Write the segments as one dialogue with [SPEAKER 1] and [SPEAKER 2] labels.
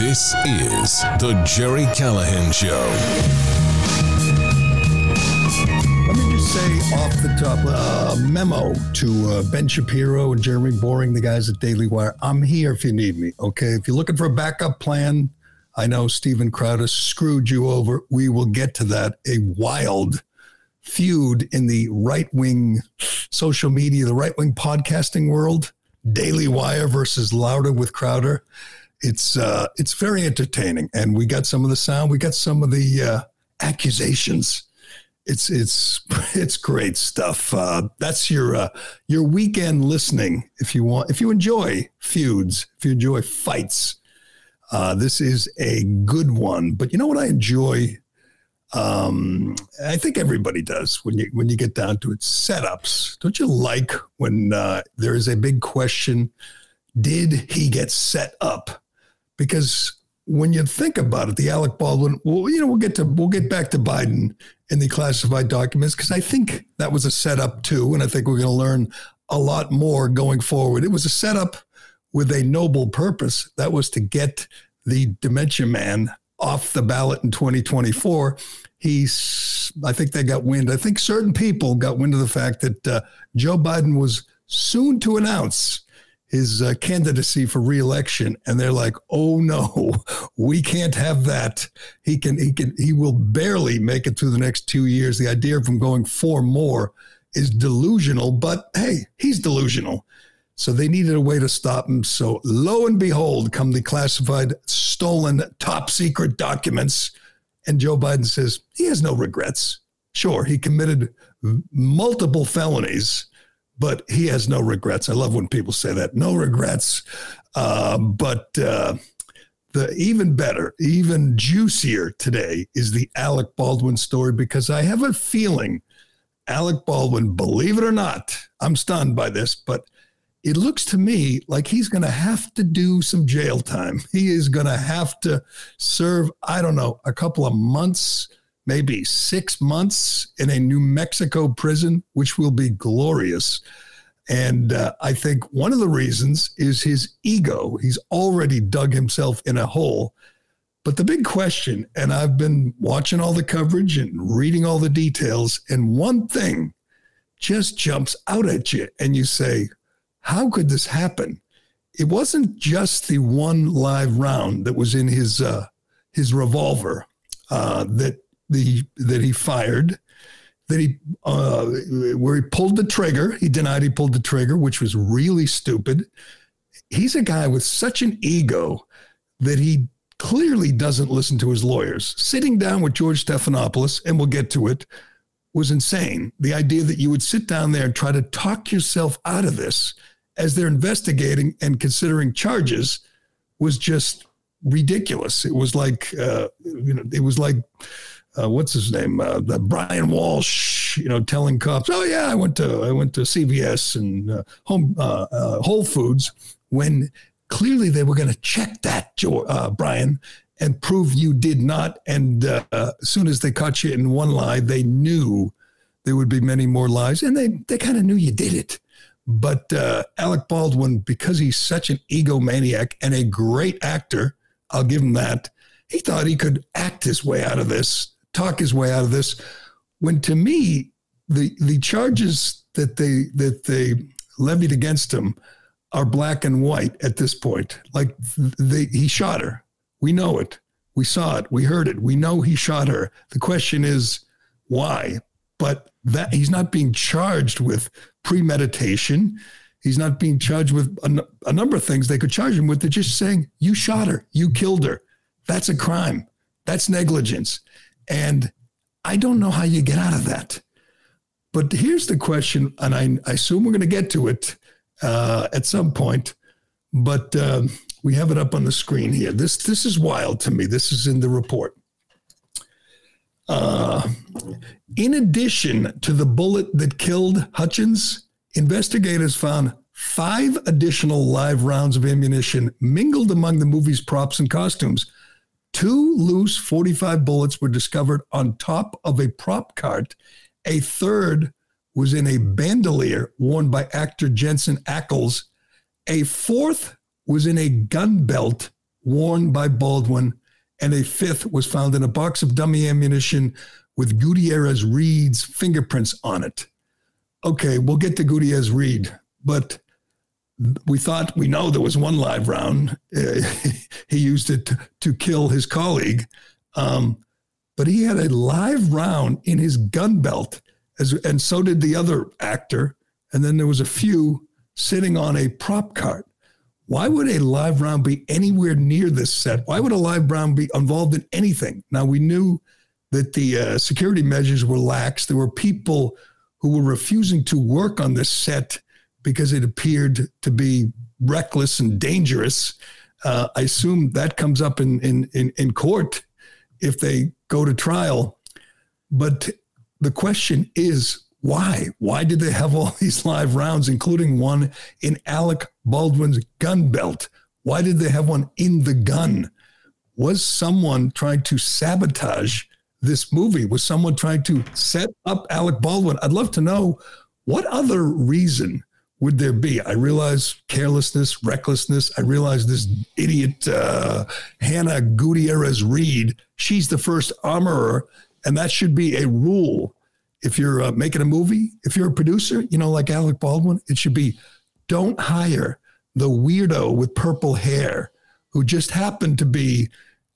[SPEAKER 1] This is The Gerry Callahan Show.
[SPEAKER 2] Let me just say off the top, memo to Ben Shapiro and Jeremy Boring, the guys at Daily Wire. I'm here if you need me, okay? If you're looking for a backup plan, I know Steven Crowder screwed you over. We will get to that. A wild feud in the right-wing social media, the right-wing podcasting world. Daily Wire versus Louder with Crowder. It's very entertaining, and we got some of the sound. We got some of the accusations. It's great stuff. That's your weekend listening. If you enjoy feuds, if you enjoy fights, this is a good one. But you know what I enjoy? I think everybody does when you get down to it. Setups. Don't you like when there is a big question? Did he get set up? Because when you think about it, the Alec Baldwin. Well, we'll get back to Biden and the classified documents, because I think that was a setup too, and I think we're going to learn a lot more going forward. It was a setup with a noble purpose. That was to get the dementia man off the ballot in 2024. I think they got wind. I think certain people got wind of the fact that Joe Biden was soon to announce his candidacy for re-election, and they're like, "Oh no, we can't have that. He will barely make it through the next 2 years. The idea of him going 4 more is delusional." But hey, he's delusional. So they needed a way to stop him. So lo and behold, come the classified, stolen, top secret documents. And Joe Biden says he has no regrets. Sure, he committed multiple felonies, but he has no regrets. I love when people say that, no regrets. But the even better, even juicier today is the Alec Baldwin story, because I have a feeling Alec Baldwin, believe it or not, I'm stunned by this, but it looks to me like he's going to have to do some jail time. He is going to have to serve, I don't know, a couple of months, maybe 6 months in a New Mexico prison, which will be glorious. And I think one of the reasons is his ego. He's already dug himself in a hole. But the big question, and I've been watching all the coverage and reading all the details, and one thing just jumps out at you, and you say, how could this happen? It wasn't just the one live round that was in his revolver that he fired, where he pulled the trigger. He denied he pulled the trigger, which was really stupid. He's a guy with such an ego that he clearly doesn't listen to his lawyers. Sitting down with George Stephanopoulos, and we'll get to it, was insane. The idea that you would sit down there and try to talk yourself out of this as they're investigating and considering charges was just ridiculous. It was like, what's his name? Brian Walsh, telling cops, "Oh yeah, I went to CVS and Whole Foods," when clearly they were going to check that, Brian, and prove you did not. And as soon as they caught you in one lie, they knew there would be many more lies, and they kind of knew you did it. But Alec Baldwin, because he's such an egomaniac and a great actor, I'll give him that, he thought he could act his way out of this, talk his way out of this, when to me, the charges that they levied against him are black and white at this point. Like he shot her. We know it. We saw it. We heard it. We know he shot her. The question is why? But that he's not being charged with premeditation. He's not being charged with a number of things they could charge him with. They're just saying, you shot her, you killed her. That's a crime. That's negligence. And I don't know how you get out of that. But here's the question, and I assume we're going to get to it at some point, but we have it up on the screen here. This is wild to me. This is in the report. In addition to the bullet that killed Hutchins, investigators found 5 additional live rounds of ammunition mingled among the movie's props and costumes. 2 loose .45 bullets were discovered on top of a prop cart. A third was in a bandolier worn by actor Jensen Ackles. A fourth was in a gun belt worn by Baldwin, and a fifth was found in a box of dummy ammunition with Gutierrez Reed's fingerprints on it. Okay, we'll get to Gutierrez Reed, but we know there was one live round. He used it to kill his colleague, but he had a live round in his gun belt, and so did the other actor. And then there was a few sitting on a prop cart. Why would a live round be anywhere near this set? Why would a live round be involved in anything? Now, we knew that the security measures were lax. There were people who were refusing to work on this set because it appeared to be reckless and dangerous. I assume that comes up in court if they go to trial. But the question is, why? Why did they have all these live rounds, including one in Alec Baldwin's gun belt? Why did they have one in the gun? Was someone trying to sabotage this movie? Was someone trying to set up Alec Baldwin? I'd love to know, what other reason would there be? I realize carelessness, recklessness. I realize this idiot Hannah Gutierrez Reed, she's the first armorer, and that should be a rule. If you're making a movie, if you're a producer, like Alec Baldwin, it should be, don't hire the weirdo with purple hair who just happened to be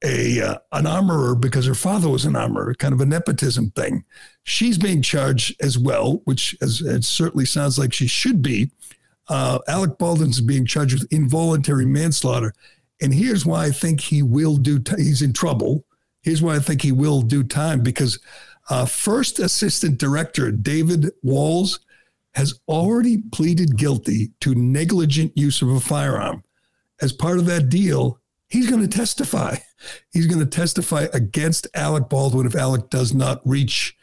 [SPEAKER 2] an armorer because her father was an armorer, kind of a nepotism thing. She's being charged as well, which it certainly sounds like she should be. Alec Baldwin's being charged with involuntary manslaughter. And here's why I think he will he's in trouble. Here's why I think he will do time, because first assistant director David Walls has already pleaded guilty to negligent use of a firearm. As part of that deal, he's going to testify. He's going to testify against Alec Baldwin if Alec does not reach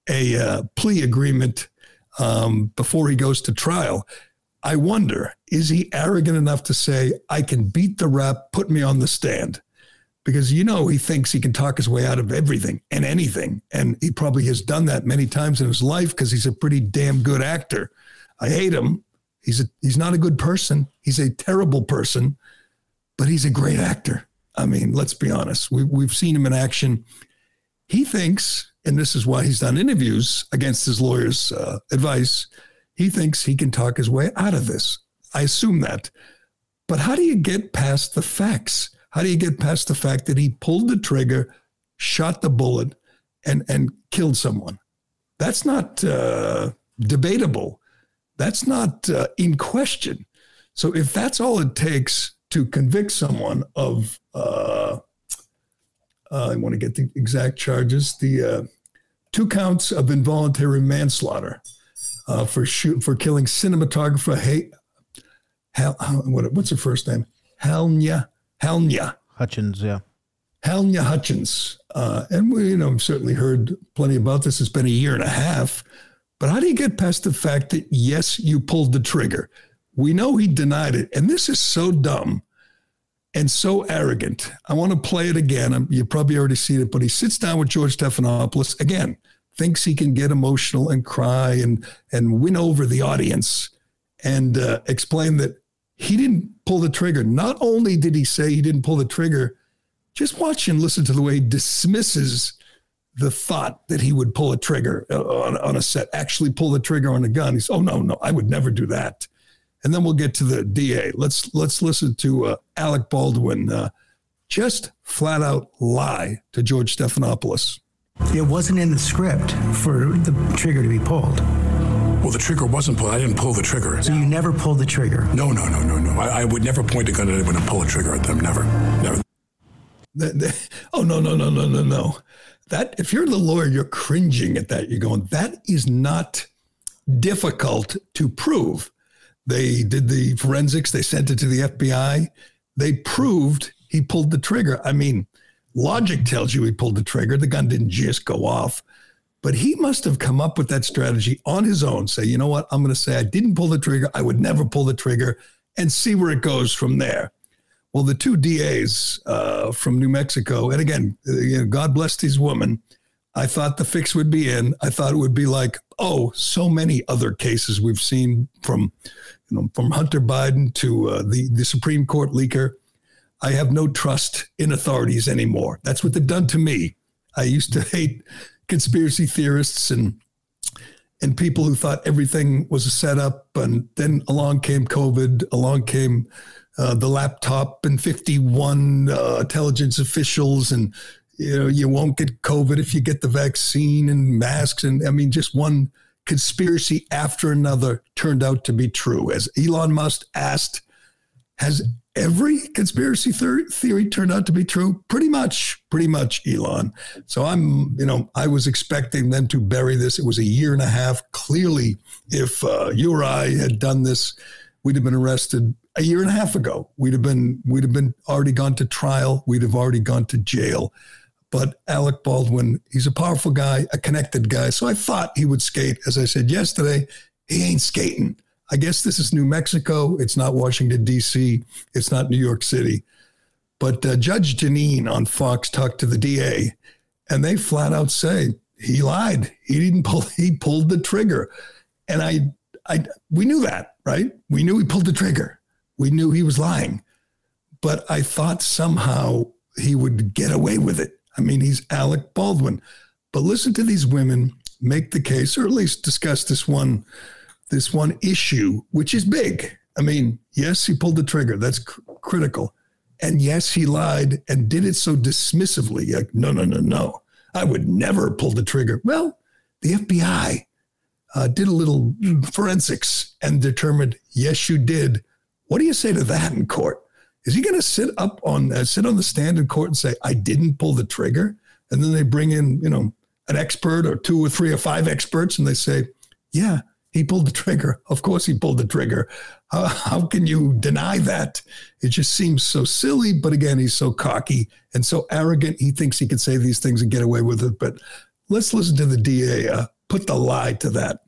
[SPEAKER 2] a plea agreement before he goes to trial. I wonder, is he arrogant enough to say, I can beat the rap, put me on the stand? Because, he thinks he can talk his way out of everything and anything. And he probably has done that many times in his life because he's a pretty damn good actor. I hate him. He's not a good person. He's a terrible person, but he's a great actor. I mean, let's be honest. We've seen him in action. He thinks, and this is why he's done interviews against his lawyer's advice, he thinks he can talk his way out of this. I assume that. But how do you get past the facts? How do you get past the fact that he pulled the trigger, shot the bullet, and killed someone? That's not debatable. That's not in question. So if that's all it takes to convict someone of, I want to get the exact charges, the 2 counts of involuntary manslaughter for killing cinematographer, what's her first name? Halyna
[SPEAKER 3] Hutchins, yeah.
[SPEAKER 2] Halyna Hutchins. And we, certainly heard plenty about this. It's been a year and a half. But how do you get past the fact that, yes, you pulled the trigger? We know he denied it. And this is so dumb and so arrogant. I want to play it again. You've probably already seen it, but he sits down with George Stephanopoulos, again, thinks he can get emotional and cry and win over the audience and explain that he didn't pull the trigger. Not only did he say he didn't pull the trigger, just watch and listen to the way he dismisses the thought that he would pull a trigger on a set, actually pull the trigger on a gun. He's, oh, no, I would never do that. And then we'll get to the DA. Let's listen to Alec Baldwin just flat out lie to George Stephanopoulos.
[SPEAKER 4] It wasn't in the script for the trigger to be pulled.
[SPEAKER 5] Well, the trigger wasn't pulled. I didn't pull the trigger.
[SPEAKER 4] So you never pulled the trigger?
[SPEAKER 5] No. I would never point a gun at anyone and pull a trigger at them. Never.
[SPEAKER 2] Oh, no. That, if you're the lawyer, you're cringing at that. You're going, that is not difficult to prove. They did the forensics. They sent it to the FBI. They proved he pulled the trigger. I mean, logic tells you he pulled the trigger. The gun didn't just go off. But he must have come up with that strategy on his own. Say, you know what? I'm going to say I didn't pull the trigger. I would never pull the trigger, and see where it goes from there. Well, the 2 DAs from New Mexico, and again, God bless these women. I thought the fix would be in. I thought it would be like, so many other cases we've seen from Hunter Biden to the Supreme Court leaker. I have no trust in authorities anymore. That's what they've done to me. I used to hate conspiracy theorists and people who thought everything was a setup. And then along came COVID, along came the laptop and 51 intelligence officials. And, you won't get COVID if you get the vaccine and masks. And I mean, just one conspiracy after another turned out to be true. As Elon Musk asked, has every conspiracy theory turned out to be true? Pretty much, Elon. So I was expecting them to bury this. It was a year and a half. Clearly, if you or I had done this, we'd have been arrested a year and a half ago. We'd have been already gone to trial. We'd have already gone to jail. But Alec Baldwin, he's a powerful guy, a connected guy. So I thought he would skate. As I said yesterday, he ain't skating. I guess this is New Mexico. It's not Washington, D.C. It's not New York City. But Judge Jeanine on Fox talked to the DA, and they flat out say he lied. He pulled the trigger. And we knew that, right? We knew he pulled the trigger. We knew he was lying. But I thought somehow he would get away with it. I mean, he's Alec Baldwin. But listen to these women make the case, or at least discuss this one issue, which is big. I mean, yes, he pulled the trigger. That's critical. And yes, he lied and did it so dismissively. Like, no. I would never pull the trigger. Well, the FBI did a little forensics and determined, yes, you did. What do you say to that in court? Is he going to sit on the stand in court and say, I didn't pull the trigger? And then they bring in, an expert or 2 or 3 or 5 experts, and they say, yeah, he pulled the trigger. Of course he pulled the trigger. How can you deny that? It just seems so silly. But again, he's so cocky and so arrogant. He thinks he can say these things and get away with it. But let's listen to the DA put the lie to that.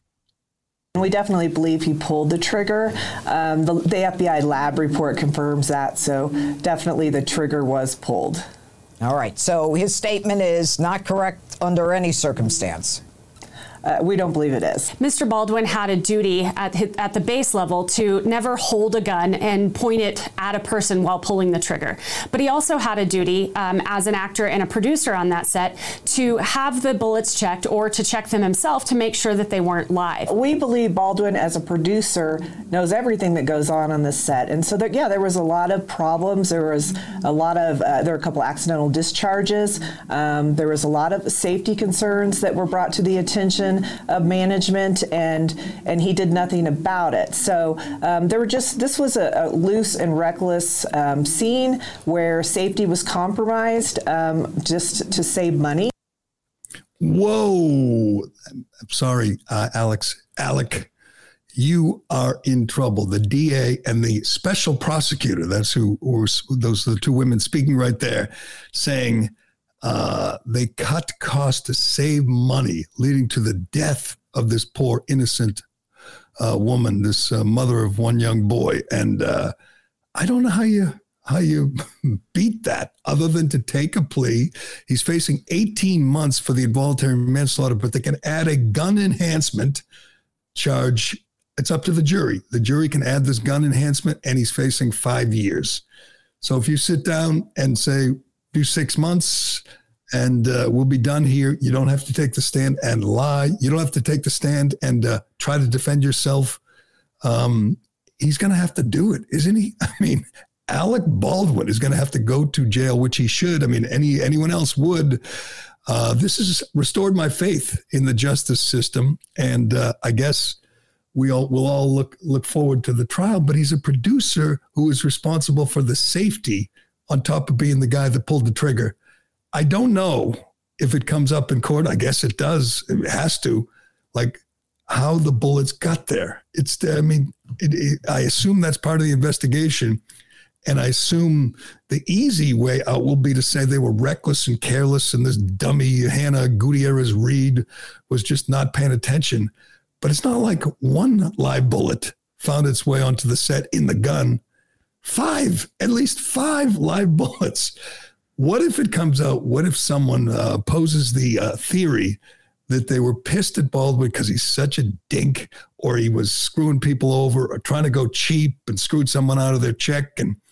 [SPEAKER 3] We definitely believe he pulled the trigger. The FBI lab report confirms that. So definitely the trigger was pulled.
[SPEAKER 6] All right. So his statement is not correct under any circumstance.
[SPEAKER 3] We don't believe it is.
[SPEAKER 7] Mr. Baldwin had a duty at the base level to never hold a gun and point it at a person while pulling the trigger. But he also had a duty as an actor and a producer on that set to have the bullets checked or to check them himself to make sure that they weren't live.
[SPEAKER 3] We believe Baldwin, as a producer, knows everything that goes on this set. And so, there was a lot of problems. There were a couple accidental discharges. There was a lot of safety concerns that were brought to the attention of management, and he did nothing about it. So this was a loose and reckless scene where safety was compromised just to save money.
[SPEAKER 2] Whoa. I'm sorry, Alec, you are in trouble. The DA and the special prosecutor, those are the 2 women speaking right there, saying they cut costs to save money, leading to the death of this poor innocent woman, this mother of 1 young boy. And I don't know how you beat that other than to take a plea. He's facing 18 months for the involuntary manslaughter, but they can add a gun enhancement charge. It's up to the jury. The jury can add this gun enhancement, and he's facing 5 years. So if you sit down and say, do 6 months and we'll be done here. You don't have to take the stand and lie. You don't have to take the stand and try to defend yourself. He's going to have to do it, isn't he? I mean, Alec Baldwin is going to have to go to jail, which he should. I mean, anyone else would. This has restored my faith in the justice system. And I guess we'll all look forward to the trial. But he's a producer who is responsible for the safety on top of being the guy that pulled the trigger. I don't know if it comes up in court. I guess it does. It has to. Like how the bullets got there. I assume that's part of the investigation. And I assume the easy way out will be to say they were reckless and careless and this dummy Hannah Gutierrez Reed was just not paying attention. But it's not like 1 live bullet found its way onto the set in the gun. 5, at least 5 live bullets. What if it comes out? What if someone poses the theory that they were pissed at Baldwin because he's such a dink, or he was screwing people over or trying to go cheap and screwed someone out of their check, and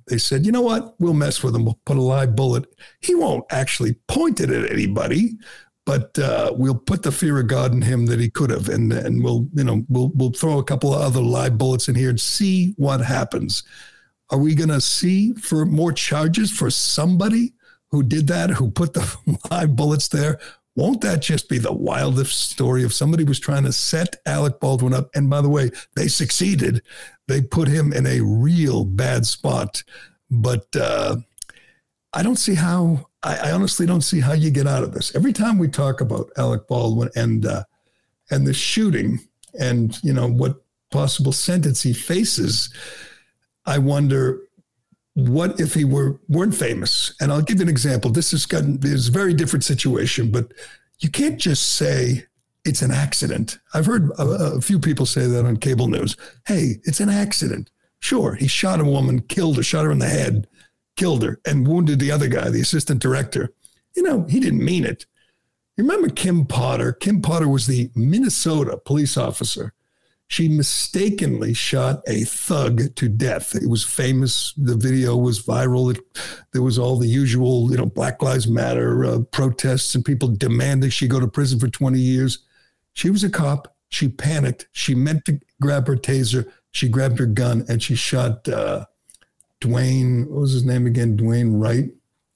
[SPEAKER 2] They said, you know what? We'll mess with him. We'll put a live bullet. He won't actually point it at anybody, but we'll put the fear of God in him that he could have, and we'll throw a couple of other live bullets in here and see what happens. Are we going to see for more charges for somebody who did that, who put the live bullets there? Won't that just be the wildest story if somebody was trying to set Alec Baldwin up? And by the way, they succeeded. They put him in a real bad spot. But I don't see how, I honestly don't see how you get out of this. Every time we talk about Alec Baldwin and the shooting and, what possible sentence he faces, I wonder, what if he weren't famous? And I'll give you an example. This is a very different situation, but you can't just say it's an accident. I've heard a few people say that on cable news. Hey, it's an accident. Sure, he shot a woman, killed her, shot her in the head, killed her, and wounded the other guy, the assistant director. He didn't mean it. You remember Kim Potter? Kim Potter was the Minnesota police officer. She mistakenly shot a thug to death. It was famous. The video was viral. There was all the usual, Black Lives Matter protests and people demanding she go to prison for 20 years. She was a cop. She panicked. She meant to grab her taser. She grabbed her gun and she shot Dwayne, what was his name again? Dwayne Wright,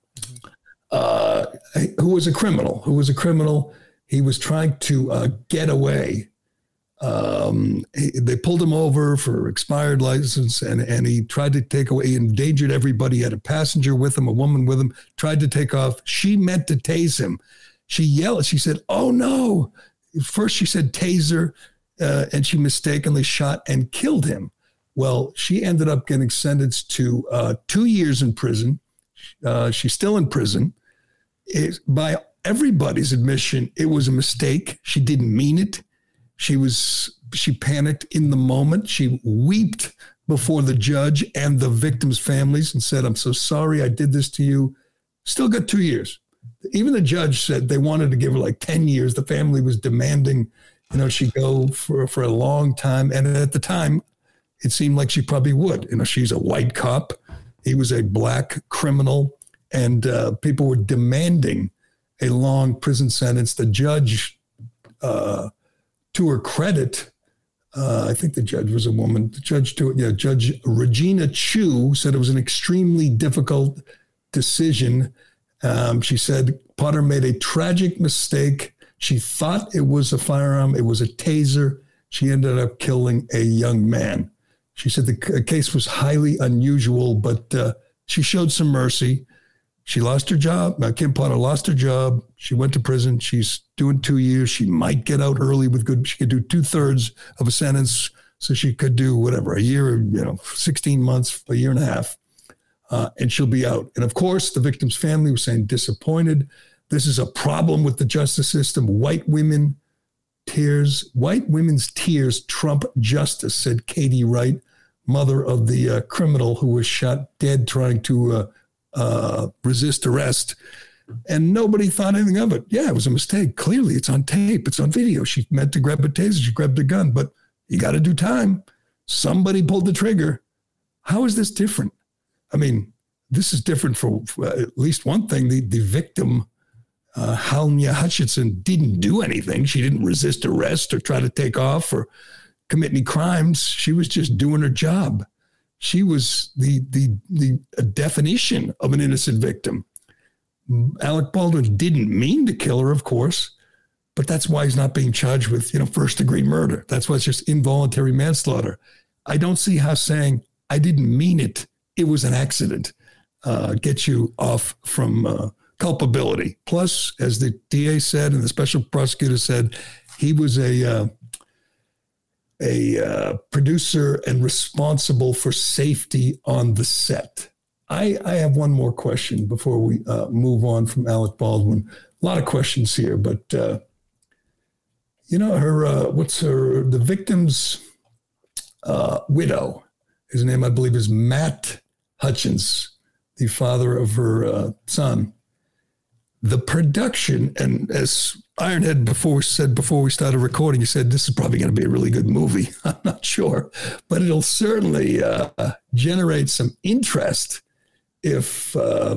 [SPEAKER 2] who was a criminal. He was trying to get away. They pulled him over for expired license and he tried to take away, he endangered everybody. He had a passenger with him, a woman with him, tried to take off. She meant to tase him. She yelled, she said, "Oh no." First she said taser, and she mistakenly shot and killed him. Well, she ended up getting sentenced to 2 years in prison. She's still in prison. By everybody's admission, it was a mistake. She didn't mean it. She panicked in the moment. She wept before the judge and the victims' families and said, "I'm so sorry I did this to you." Still got 2 years. Even the judge said they wanted to give her like 10 years. The family was demanding, she go for a long time. And at the time, it seemed like she probably would. She's a white cop. He was a black criminal. And people were demanding a long prison sentence. The judge, to her credit, I think the judge was a woman. Judge Regina Chu said it was an extremely difficult decision. She said Potter made a tragic mistake. She thought it was a firearm. It was a taser. She ended up killing a young man. She said the case was highly unusual, but she showed some mercy. She lost her job. Kim Potter lost her job. She went to prison. She's doing 2 years. She might get out early she could do 2/3 of a sentence. So she could do whatever, a year, 16 months, a year and a half, and she'll be out. And of course, the victim's family was saying disappointed. This is a problem with the justice system. White women's tears trump justice, said Katie Wright, mother of the criminal who was shot dead trying to resist arrest. And nobody thought anything of it. Yeah, it was a mistake. Clearly, it's on tape. It's on video. She meant to grab a taser. She grabbed a gun, but you got to do time. Somebody pulled the trigger. How is this different? I mean, this is different for at least one thing. The victim, Halnia Hutchinson, didn't do anything. She didn't resist arrest or try to take off or commit any crimes. She was just doing her job. She was the definition of an innocent victim. Alec Baldwin didn't mean to kill her, of course, but that's why he's not being charged with, first-degree murder. That's why it's just involuntary manslaughter. I don't see how saying, "I didn't mean it, it was an accident," gets you off from culpability. Plus, as the DA said and the special prosecutor said, he was a producer and responsible for safety on the set. I have one more question before we move on from Alec Baldwin. A lot of questions here, but the victim's widow, his name I believe is Matt Hutchins, the father of her son. the production, and as Ironhead before we started recording, you said this is probably going to be a really good movie. I'm not sure, but it'll certainly generate some interest if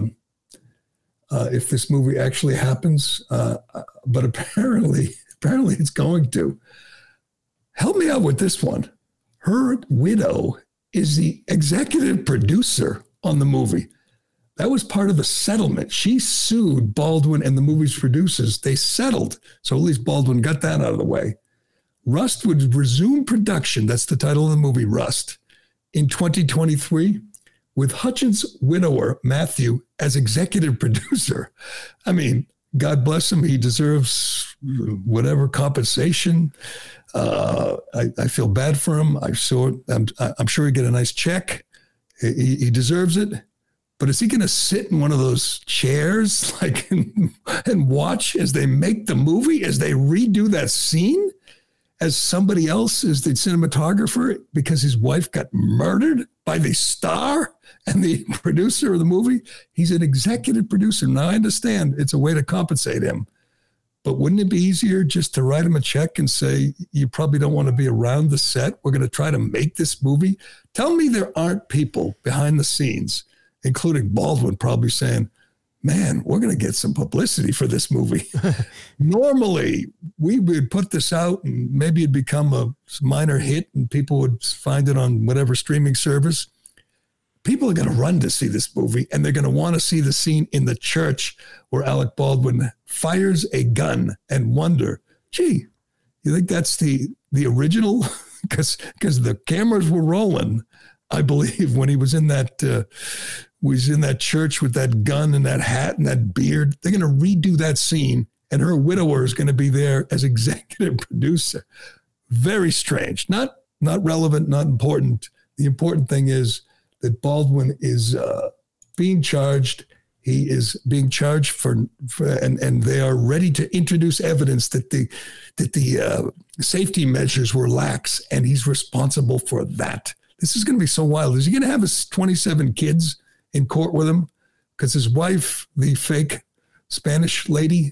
[SPEAKER 2] this movie actually happens. But apparently it's going to. Help me out with this one. Her widow is the executive producer on the movie. That was part of the settlement. She sued Baldwin and the movie's producers. They settled. So at least Baldwin got that out of the way. Rust would resume production. That's the title of the movie, Rust, in 2023, with Hutchins' widower, Matthew, as executive producer. I mean, God bless him. He deserves whatever compensation. I feel bad for him. I'm sure he'll get a nice check. He deserves it. But is he going to sit in one of those chairs and watch as they make the movie, as they redo that scene, as somebody else is the cinematographer because his wife got murdered by the star and the producer of the movie? He's an executive producer. Now, I understand it's a way to compensate him. But wouldn't it be easier just to write him a check and say, you probably don't want to be around the set. We're going to try to make this movie. Tell me there aren't people behind the scenes, including Baldwin, probably saying, man, we're going to get some publicity for this movie. Normally, we would put this out and maybe it'd become a minor hit and people would find it on whatever streaming service. People are going to run to see this movie and they're going to want to see the scene in the church where Alec Baldwin fires a gun and wonder, gee, you think that's the original? Because the cameras were rolling, I believe, when he was in that church with that gun and that hat and that beard. They're going to redo that scene, and her widower is going to be there as executive producer. Very strange. Not relevant, not important. The important thing is that Baldwin is being charged. He is being charged for and they are ready to introduce evidence that the safety measures were lax, and he's responsible for that. This is going to be so wild. Is he going to have his 27 kids in court with him? Because his wife, the fake Spanish lady,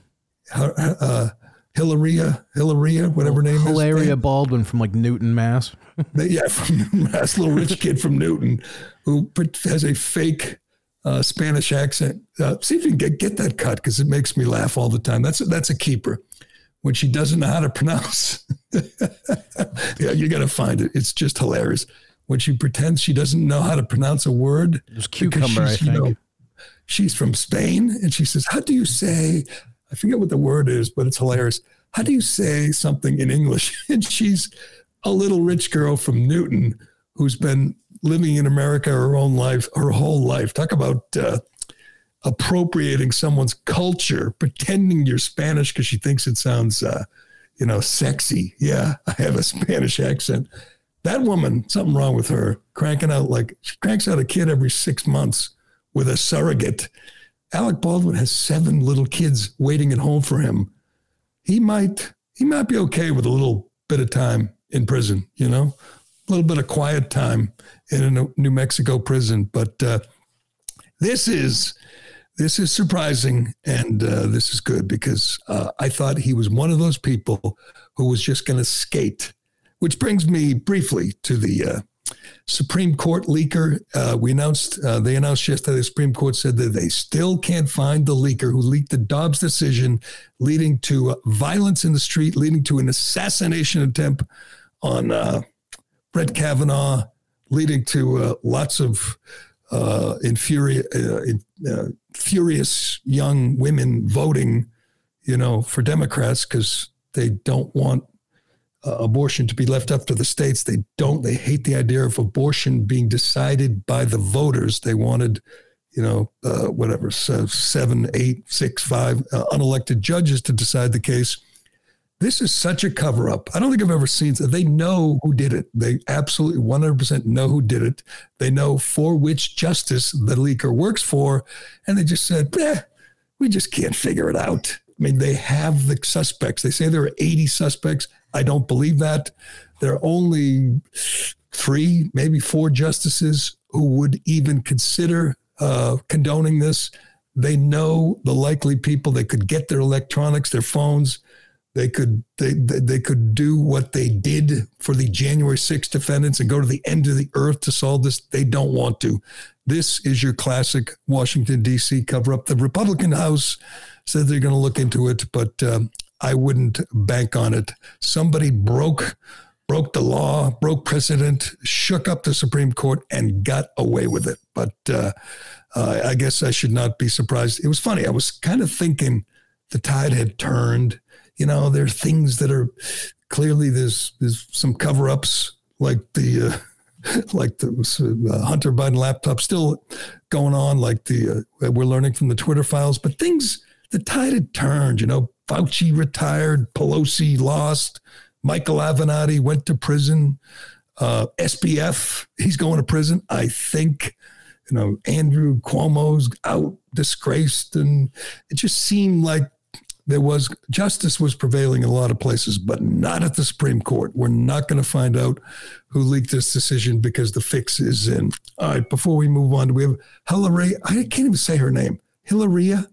[SPEAKER 2] Hilaria, whatever her name is.
[SPEAKER 8] Hilaria Baldwin from Newton, Mass.
[SPEAKER 2] Yeah, from Newton, Mass. Little rich kid from Newton who has a fake Spanish accent. See if you can get that cut, because it makes me laugh all the time. That's a keeper. When she doesn't know how to pronounce. Yeah, you got to find it. It's just hilarious. When she pretends she doesn't know how to pronounce a word.
[SPEAKER 8] It's cucumber, I think.
[SPEAKER 2] She's from Spain, and she says, how do you say, I forget what the word is, but it's hilarious. How do you say something in English? And she's a little rich girl from Newton who's been living in America her whole life. Talk about appropriating someone's culture, pretending you're Spanish because she thinks it sounds, sexy. Yeah, I have a Spanish accent. That woman, something wrong with her, she cranks out a kid every 6 months with a surrogate. Alec Baldwin has 7 little kids waiting at home for him. He might be okay with a little bit of time in prison, a little bit of quiet time in a New Mexico prison. But this is surprising, and this is good, because I thought he was one of those people who was just going to skate, which brings me briefly to the Supreme Court leaker. They announced yesterday, the Supreme Court said that they still can't find the leaker who leaked the Dobbs decision, leading to violence in the street, leading to an assassination attempt on Brett Kavanaugh, leading to lots of furious young women voting, for Democrats because they don't want abortion to be left up to the states. They hate the idea of abortion being decided by the voters. They wanted, 7, 8, 6, 5 unelected judges to decide the case. This is such a cover-up. I don't think I've ever seen it. They know who did it. They absolutely 100% know who did it. They know for which justice the leaker works for, and they just said, we just can't figure it out. I mean, they have the suspects. They say there are 80 suspects. I don't believe that. There are only 3, maybe 4 justices who would even consider condoning this. They know the likely people. They could get their electronics, their phones. They could do what they did for the January 6th defendants and go to the end of the earth to solve this. They don't want to. This is your classic Washington, D.C. cover-up. The Republican House said they're going to look into it, but I wouldn't bank on it. Somebody broke the law, broke precedent, shook up the Supreme Court, and got away with it. But I guess I should not be surprised. It was funny. I was kind of thinking the tide had turned. You know, there are things that are clearly there's some cover-ups like the Hunter Biden laptop still going on, like we're learning from the Twitter files. But the tide had turned. You know, Fauci retired, Pelosi lost, Michael Avenatti went to prison, SBF, he's going to prison, I think. You know, Andrew Cuomo's out, disgraced, and it just seemed like justice was prevailing in a lot of places, but not at the Supreme Court. We're not going to find out who leaked this decision because the fix is in. All right, before we move on, we have Hilaria. I can't even say her name. Hilaria?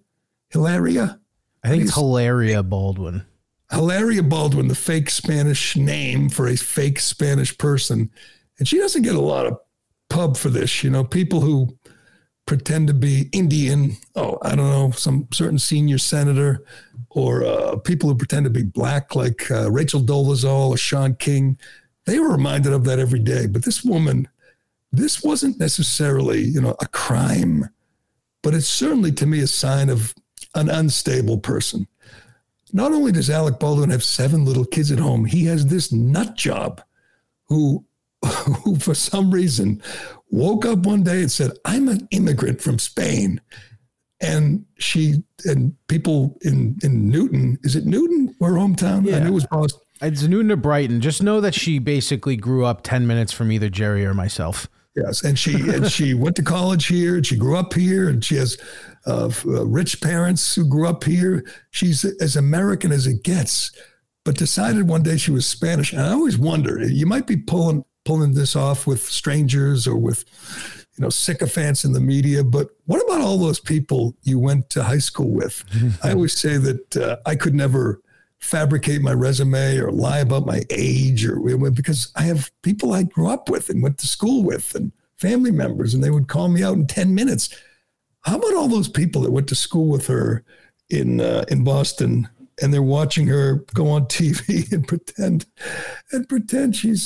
[SPEAKER 8] I think it's Hilaria Baldwin.
[SPEAKER 2] Hilaria Baldwin, the fake Spanish name for a fake Spanish person. And she doesn't get a lot of pub for this. You know, people who pretend to be Indian, I don't know, some certain senior senator, or people who pretend to be black like Rachel Dolezal or Sean King, they were reminded of that every day. But this woman, this wasn't necessarily, you know, a crime, but it's certainly to me a sign of an unstable person. Not only does Alec Baldwin have 7 little kids at home, he has this nut job who for some reason woke up one day and said, I'm an immigrant from Spain. And people in Newton, is it Newton, her hometown?
[SPEAKER 8] Yeah.
[SPEAKER 2] I knew it was Boston.
[SPEAKER 8] It's Newton or Brighton. Just know that she basically grew up 10 minutes from either Jerry or myself.
[SPEAKER 2] Yes, and she went to college here, and she grew up here, and she has rich parents who grew up here. She's as American as it gets, but decided one day she was Spanish. And I always wonder, you might be pulling this off with strangers or with, you know, sycophants in the media, but what about all those people you went to high school with? I always say that I could never fabricate my resume or lie about my age, or because I have people I grew up with and went to school with and family members, and they would call me out in 10 minutes. How about all those people that went to school with her in Boston, and they're watching her go on TV and pretend she's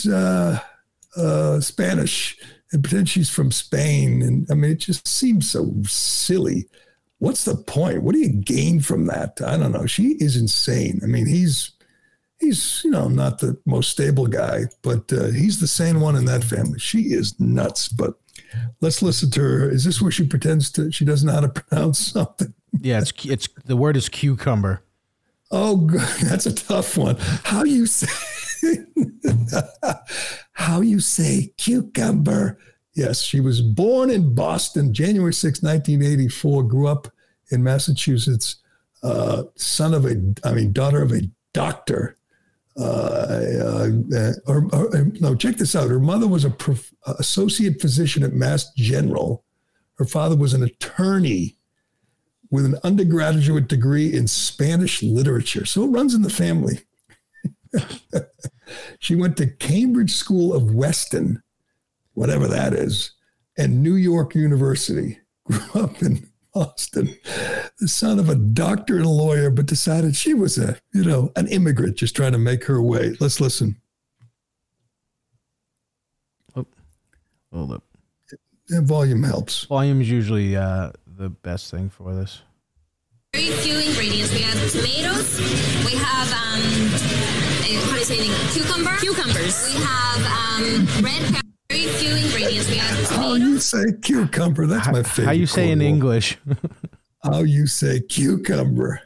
[SPEAKER 2] Spanish and pretend she's from Spain? And I mean, it just seems so silly. What's the point? What do you gain from that? I don't know. She is insane. I mean, he's you know, not the most stable guy, but he's the sane one in that family. She is nuts. But let's listen to her. Is this where she pretends she doesn't know how to pronounce something?
[SPEAKER 8] Yeah, it's the word is cucumber.
[SPEAKER 2] Oh, God, that's a tough one. How you say cucumber? Yes, she was born in Boston, January 6, 1984, grew up in Massachusetts, daughter of a doctor. No, check this out. Her mother was an associate physician at Mass General. Her father was an attorney with an undergraduate degree in Spanish literature. So it runs in the family. She went to Cambridge School of Weston, whatever that is, and New York University. Grew up in Boston, the son of a doctor and a lawyer, but decided she was an immigrant just trying to make her way. Let's listen.
[SPEAKER 8] Oh, hold up.
[SPEAKER 2] Volume helps.
[SPEAKER 8] Volume is usually the best thing for this.
[SPEAKER 9] Very few ingredients. We have tomatoes. We have how do you say it? Cucumbers. We have red pepper. Very few ingredients. We have tomatoes.
[SPEAKER 2] How you say cucumber? That's my favorite.
[SPEAKER 8] How you say in English?
[SPEAKER 2] How you say cucumber?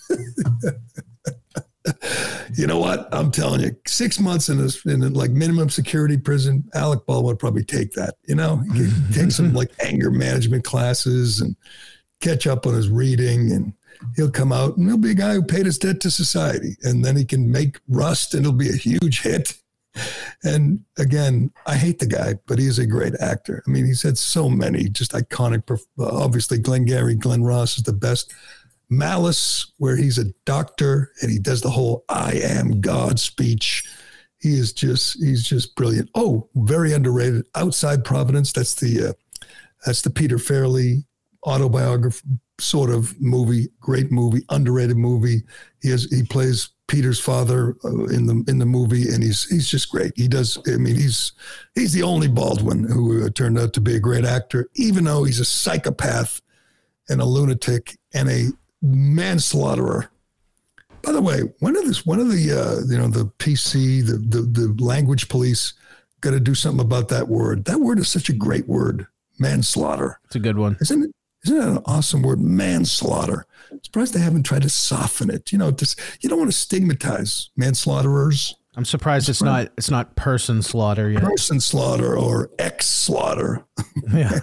[SPEAKER 2] You know what? I'm telling you, 6 months in like minimum security prison, Alec Baldwin would probably take that. You know, he could take some like anger management classes and catch up on his reading, and he'll come out and he'll be a guy who paid his debt to society, and then he can make Rust, and it'll be a huge hit. And again, I hate the guy, but he is a great actor. I mean, he's had so many just iconic, obviously Glenn Ross is the best. Malice, where he's a doctor and he does the whole I am God speech. He's just brilliant. Oh, very underrated. Outside Providence. That's the Peter Farrelly autobiography sort of movie. Great movie, underrated movie. He plays Peter's father in the movie, and he's just great. He's the only Baldwin who turned out to be a great actor, even though he's a psychopath and a lunatic and a manslaughterer. By the way, when are the PC, the language police got to do something about that word? That word is such a great word, manslaughter.
[SPEAKER 8] It's a good one.
[SPEAKER 2] Isn't that an awesome word, manslaughter? I'm surprised they haven't tried to soften it. You don't want to stigmatize manslaughterers.
[SPEAKER 8] I'm surprised it's not person slaughter yet.
[SPEAKER 2] Person slaughter or ex slaughter.
[SPEAKER 8] Yeah.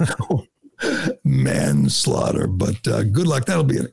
[SPEAKER 2] Manslaughter. But good luck. That'll be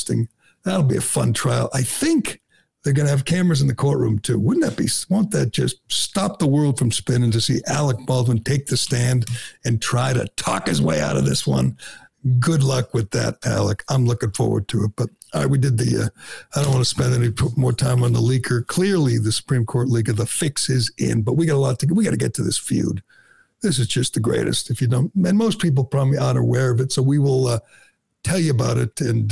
[SPEAKER 2] a fun trial. I think they're going to have cameras in the courtroom too. Won't that just stop the world from spinning to see Alec Baldwin take the stand and try to talk his way out of this one? Good luck with that, Alec. I'm looking forward to it. But all right, we did I don't want to spend any more time on the leaker. Clearly the Supreme Court leaker, the fix is in, but we got to get to this feud. This is just the greatest. If you don't, and most people probably aren't aware of it. So we will tell you about it, and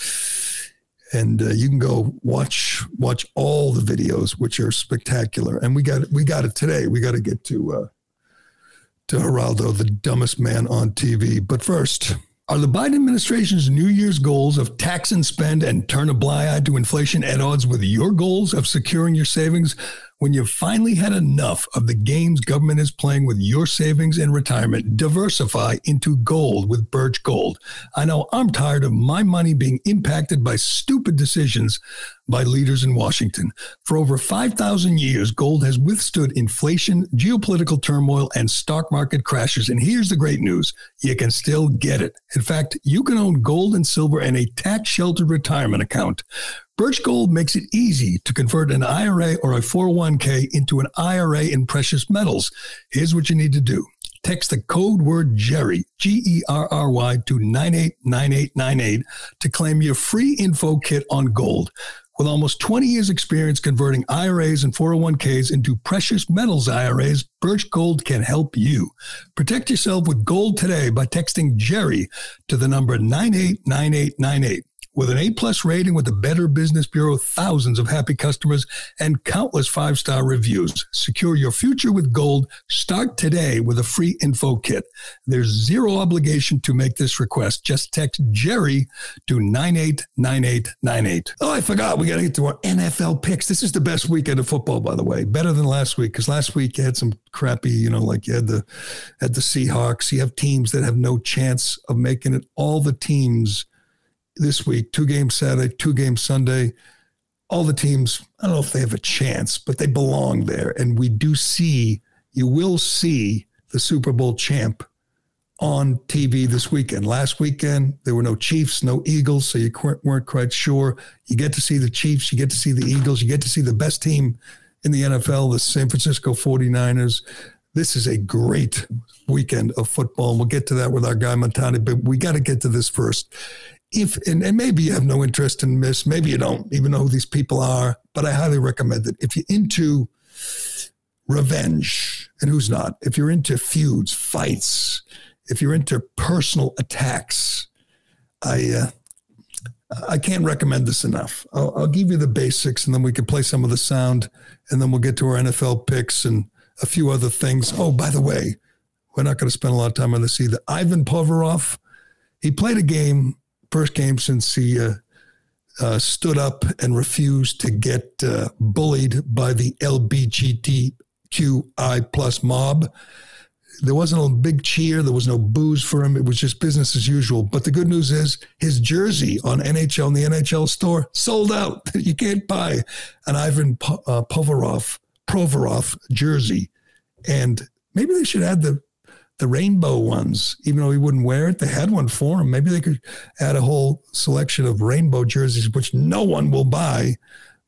[SPEAKER 2] you can go watch all the videos, which are spectacular. And we got it today. We got to get to Geraldo, the dumbest man on TV. But first, are the Biden administration's New Year's goals of tax and spend and turn a blind eye to inflation at odds with your goals of securing your savings? When you've finally had enough of the games government is playing with your savings and retirement, diversify into gold with Birch Gold. I know I'm tired of my money being impacted by stupid decisions by leaders in Washington. For over 5,000 years, gold has withstood inflation, geopolitical turmoil, and stock market crashes. And here's the great news. You can still get it. In fact, you can own gold and silver and a tax-sheltered retirement account. Birch Gold makes it easy to convert an IRA or a 401k into an IRA in precious metals. Here's what you need to do. Text the code word Jerry, Gerry, to 989898 to claim your free info kit on gold. With almost 20 years experience converting IRAs and 401ks into precious metals IRAs, Birch Gold can help you. Protect yourself with gold today by texting Jerry to the number 989898. With an A+ rating with the Better Business Bureau, thousands of happy customers, and countless 5-star reviews. Secure your future with gold. Start today with a free info kit. There's zero obligation to make this request. Just text Jerry to 989898. Oh, I forgot. We got to get to our NFL picks. This is the best weekend of football, by the way. Better than last week, because last week you had some crappy, like you had the Seahawks. You have teams that have no chance of making it. All the teams this week, 2 games Saturday, 2 games Sunday, all the teams, I don't know if they have a chance, but they belong there. And you will see the Super Bowl champ on TV this weekend. Last weekend, there were no Chiefs, no Eagles, so you weren't quite sure. You get to see the Chiefs, you get to see the Eagles, you get to see the best team in the NFL, the San Francisco 49ers. This is a great weekend of football, and we'll get to that with our guy Montani, but we got to get to this first. And maybe you have no interest in this, maybe you don't even know who these people are, but I highly recommend it. If you're into revenge, and who's not? If you're into feuds, fights, if you're into personal attacks, I can't recommend this enough. I'll give you the basics, and then we can play some of the sound, and then we'll get to our NFL picks and a few other things. Oh, by the way, we're not going to spend a lot of time on this either. Ivan Provorov, he played a game, first game since he stood up and refused to get bullied by the LGBTQI plus mob. There wasn't a big cheer. There was no booze for him. It was just business as usual. But the good news is his jersey on NHL in the NHL store sold out. You can't buy an Ivan Provorov jersey. And maybe they should add the rainbow ones, even though he wouldn't wear it. They had one for him. Maybe they could add a whole selection of rainbow jerseys, which no one will buy.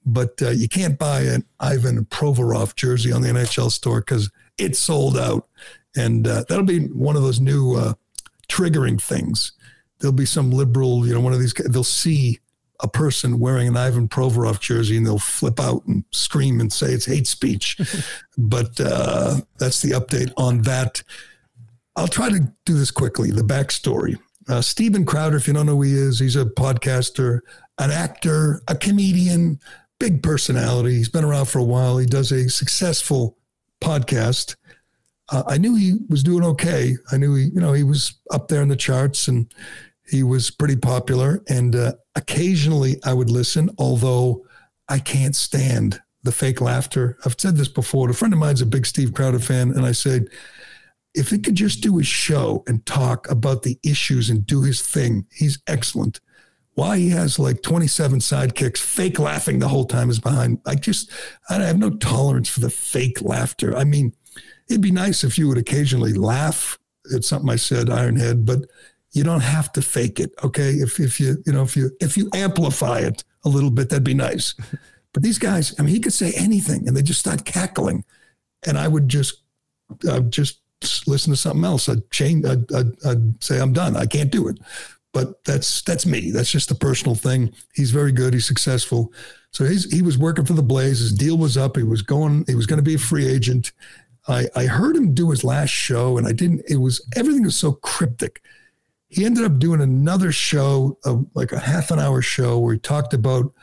[SPEAKER 2] but you can't buy an Ivan Provorov jersey on the NHL store because it's sold out. And that'll be one of those new triggering things. There'll be some liberal, one of these, they'll see a person wearing an Ivan Provorov jersey and they'll flip out and scream and say it's hate speech. But that's the update on that. I'll try to do this quickly. The backstory. Steven Crowder, if you don't know who he is, he's a podcaster, an actor, a comedian, big personality. He's been around for a while. He does a successful podcast. I knew he was doing okay. I knew he was up there in the charts and he was pretty popular. And occasionally I would listen, although I can't stand the fake laughter. I've said this before. A friend of mine's a big Steve Crowder fan. And I said, if he could just do his show and talk about the issues and do his thing, he's excellent. Why he has like 27 sidekicks, fake laughing the whole time is behind. I have no tolerance for the fake laughter. I mean, it'd be nice if you would occasionally laugh at something I said, Ironhead, but you don't have to fake it. Okay. If you amplify it a little bit, that'd be nice. But these guys, he could say anything and they just start cackling. And I would just listen to something else. I'd say, I'm done. I can't do it. But that's me. That's just a personal thing. He's very good. He's successful. So he was working for the Blaze. His deal was up. He was going to be a free agent. I heard him do his last show and everything was so cryptic. He ended up doing another show, like a half an hour show where he talked about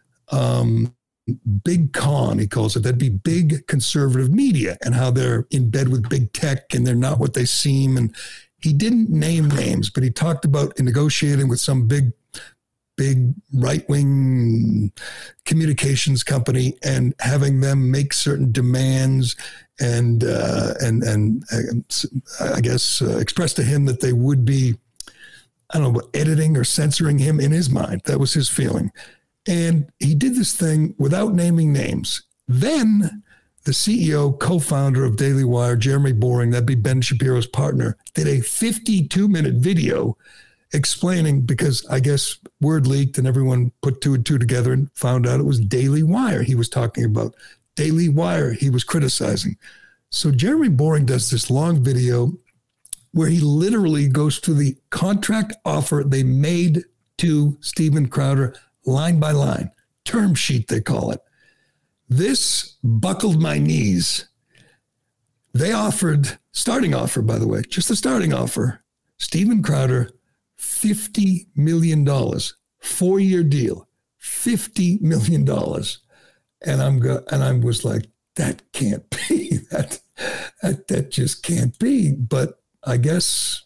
[SPEAKER 2] big con, he calls it. That'd be big conservative media and how they're in bed with big tech and they're not what they seem. And he didn't name names, but he talked about negotiating with some big right-wing communications company and having them make certain demands and I guess express to him that they would be, I don't know, editing or censoring him in his mind. That was his feeling. And he did this thing without naming names. Then the CEO, co-founder of Daily Wire, Jeremy Boring, that'd be Ben Shapiro's partner, did a 52-minute video explaining, because I guess word leaked and everyone put two and two together and found out it was Daily Wire he was talking about. Daily Wire he was criticizing. So Jeremy Boring does this long video where he literally goes through the contract offer they made to Steven Crowder line by line, term sheet they call it. This buckled my knees. They offered, starting offer, by the way, just the starting offer, Steven Crowder, $50 million, 4-year deal, $50 million. And I was like, that can't be. That just can't be. But I guess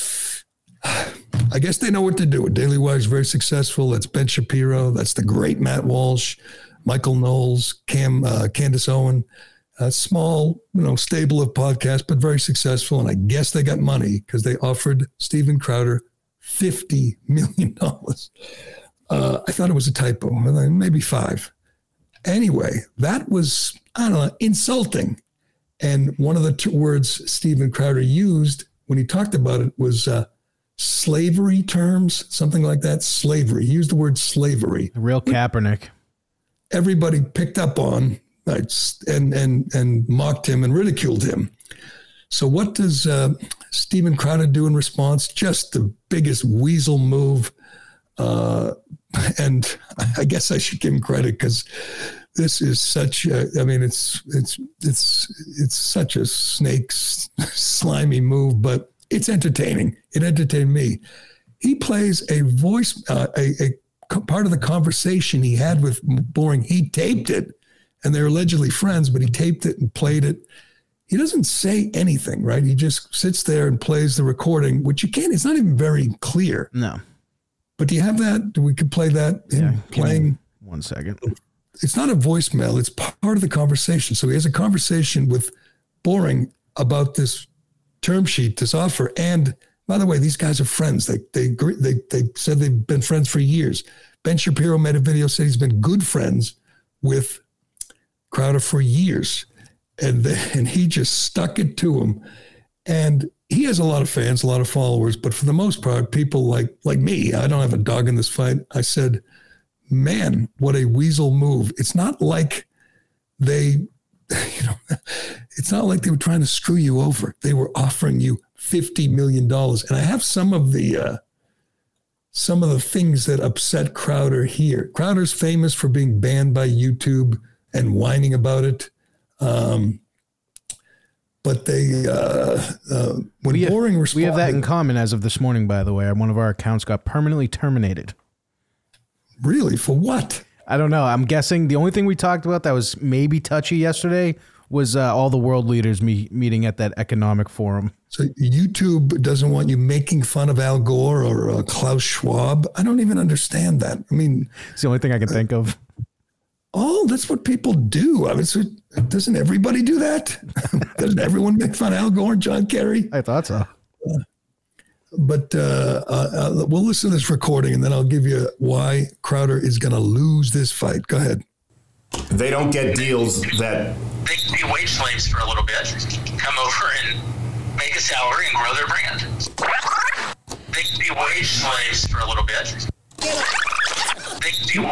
[SPEAKER 2] they know what to do. Daily Wire is very successful. That's Ben Shapiro. That's the great Matt Walsh, Michael Knowles, Candace Owen. A small, stable of podcasts, but very successful. And I guess they got money because they offered Steven Crowder $50 million. I thought it was a typo, maybe 5. Anyway, that was, insulting. And one of the words Steven Crowder used when he talked about it was slavery terms, something like that. Slavery. He used the word slavery.
[SPEAKER 8] Real Kaepernick.
[SPEAKER 2] Everybody picked up on and mocked him and ridiculed him. So what does Steven Crowder do in response? Just the biggest weasel move. And I guess I should give him credit because this is such it's such a snake's slimy move, but it's entertaining. It entertained me. He plays a voice, a part of the conversation he had with Boring. He taped it, and they're allegedly friends, but he taped it and played it. He doesn't say anything, right? He just sits there and plays the recording, which you can't, it's not even very clear.
[SPEAKER 8] No.
[SPEAKER 2] But do you have that? We could play that playing.
[SPEAKER 8] 1 second.
[SPEAKER 2] It's not a voicemail. It's part of the conversation. So he has a conversation with Boring about this term sheet, this offer. And by the way, these guys are friends. They said they've been friends for years. Ben Shapiro made a video, said he's been good friends with Crowder for years. And he just stuck it to him. And he has a lot of fans, a lot of followers, but for the most part, people like me, I don't have a dog in this fight. I said, man, what a weasel move. It's not like it's not like they were trying to screw you over. They were offering you $50 million. And I have some of the things that upset Crowder here. Crowder's famous for being banned by YouTube and whining about it. But they, Boring responded.
[SPEAKER 8] We have that in common as of this morning, by the way. One of our accounts got permanently terminated.
[SPEAKER 2] Really? For what?
[SPEAKER 8] I don't know. I'm guessing the only thing we talked about that was maybe touchy yesterday was all the world leaders meeting at that economic forum.
[SPEAKER 2] So YouTube doesn't want you making fun of Al Gore or Klaus Schwab. I don't even understand that. I mean,
[SPEAKER 8] it's the only thing I can think of.
[SPEAKER 2] Oh, that's what people do. I mean, doesn't everybody do that? Doesn't everyone make fun of Al Gore and John Kerry?
[SPEAKER 8] I thought so.
[SPEAKER 2] But we'll listen to this recording, and then I'll give you why Crowder is going to lose this fight. Go ahead.
[SPEAKER 10] They don't get deals that...
[SPEAKER 11] They can be wage slaves for a little bit, come over and make a salary and grow their brand. They can be wage slaves for a little bit. They can be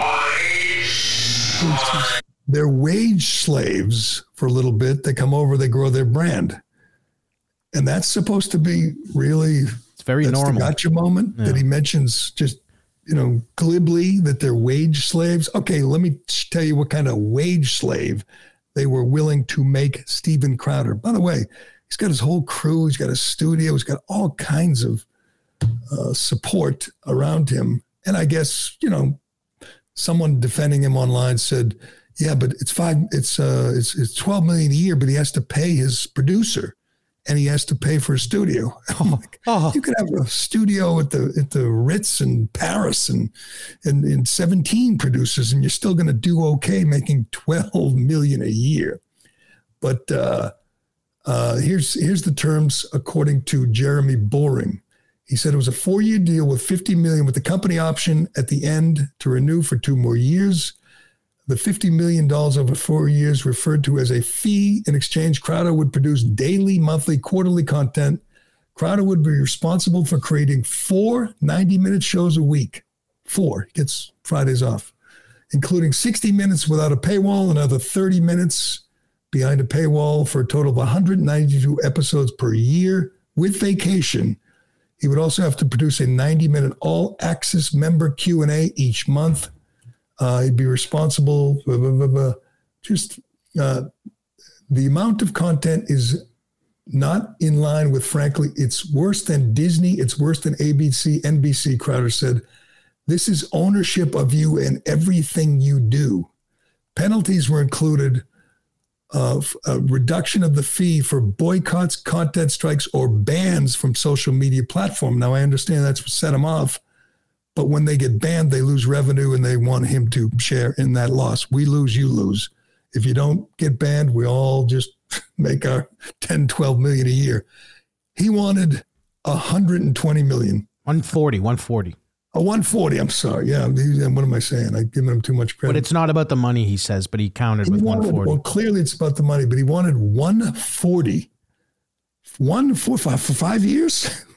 [SPEAKER 2] They're wage slaves for a little bit. They come over, they grow their brand. And that's supposed to be really...
[SPEAKER 8] It's very normal.
[SPEAKER 2] The gotcha moment that he mentions just, glibly that they're wage slaves. Okay, let me tell you what kind of wage slave they were willing to make Steven Crowder. By the way, he's got his whole crew. He's got a studio. He's got all kinds of support around him. And I guess, someone defending him online said, yeah, but it's 12 million a year, but he has to pay his producer and he has to pay for a studio. You could have a studio at the Ritz in Paris and 17 producers, and you're still going to do okay making 12 million a year. But here's the terms according to Jeremy Boring. He said it was a 4-year deal with $50 million with the company option at the end to renew for 2 more years. The $50 million over 4 years referred to as a fee. In exchange, Crowder would produce daily, monthly, quarterly content. Crowder would be responsible for creating 4 90-minute shows a week. 4. He gets Fridays off, including 60 minutes without a paywall, another 30 minutes behind a paywall for a total of 192 episodes per year with vacation. He would also have to produce a 90-minute all-access member Q&A each month. He'd be responsible. The amount of content is not in line with, frankly, it's worse than Disney. It's worse than ABC, NBC, Crowder said. This is ownership of you and everything you do. Penalties were included of a reduction of the fee for boycotts, content strikes, or bans from social media platform. Now, I understand that's what set him off. But when they get banned, they lose revenue and they want him to share in that loss. We lose, you lose. If you don't get banned, we all just make our 10, 12 million a year. He wanted 120 million.
[SPEAKER 8] 140.
[SPEAKER 2] Oh, 140. I'm sorry. Yeah. What am I saying? I'm giving him too much credit.
[SPEAKER 8] But it's not about the money, he says, but he countered with 140.
[SPEAKER 2] Well, clearly it's about the money, but he wanted 140. For 5 years?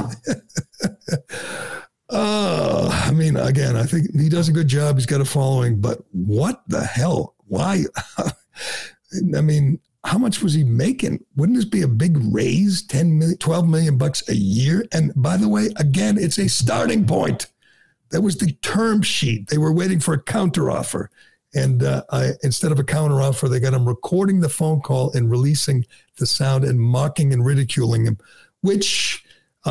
[SPEAKER 2] I mean, again, I think he does a good job. He's got a following, but what the hell? Why? I mean, how much was he making? Wouldn't this be a big raise? 10 million, 12 million bucks a year? And by the way, again, it's a starting point. That was the term sheet. They were waiting for a counteroffer. And instead of a counteroffer, they got him recording the phone call and releasing the sound and mocking and ridiculing him, which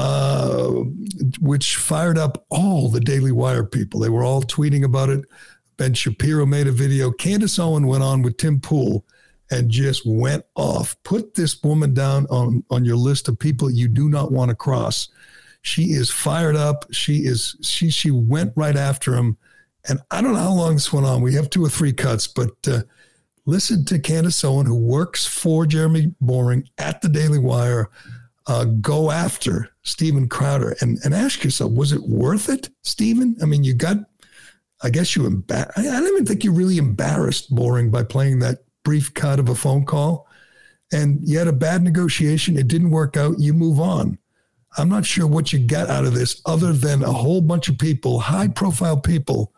[SPEAKER 2] fired up all the Daily Wire people. They were all tweeting about it. Ben Shapiro made a video. Candace Owen went on with Tim Pool and just went off. Put this woman down on your list of people you do not want to cross. She is fired up. She went right after him. And I don't know how long this went on. We have 2 or 3 cuts, but listen to Candace Owen, who works for Jeremy Boring at the Daily Wire, go after Steven Crowder and ask yourself, was it worth it, Steven? I mean, I don't even think you really embarrassed Boring by playing that brief cut of a phone call. And you had a bad negotiation. It didn't work out. You move on. I'm not sure what you got out of this other than a whole bunch of people, high profile people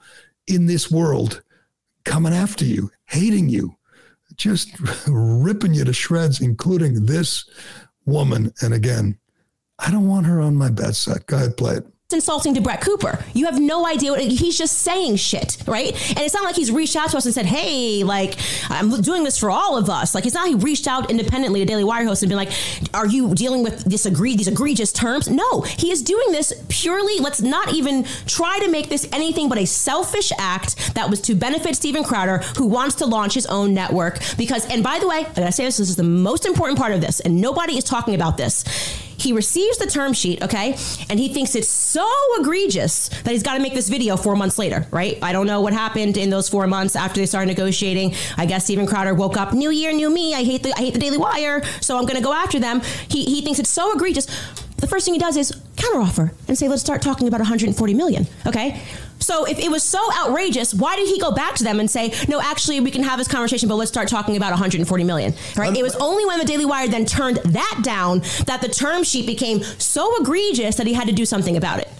[SPEAKER 2] in this world coming after you, hating you, just ripping you to shreds, including this woman. And again, I don't want her on my bad side. Go ahead, play it.
[SPEAKER 12] Insulting to Brett Cooper. You have no idea he's just saying shit, right? And it's not like he's reached out to us and said, hey, like, I'm doing this for all of us. Like, it's not he reached out independently to Daily Wire hosts and been like, are you dealing with these egregious terms? No, he is doing this purely, let's not even try to make this anything but a selfish act that was to benefit Steven Crowder, who wants to launch his own network. Because, and by the way, I gotta say this is the most important part of this, and nobody is talking about this. He receives the term sheet, okay? And he thinks it's so egregious that he's got to make this video 4 months later, right? I don't know what happened in those 4 months after they started negotiating. I guess Steven Crowder woke up, new year, new me. I hate the Daily Wire, so I'm going to go after them. He thinks it's so egregious. The first thing he does is counteroffer and say, let's start talking about $140 million, okay? So if it was so outrageous, why did he go back to them and say, no, actually, we can have this conversation, but let's start talking about $140 million, right? It was only when the Daily Wire then turned that down that the term sheet became so egregious that he had to do something about it.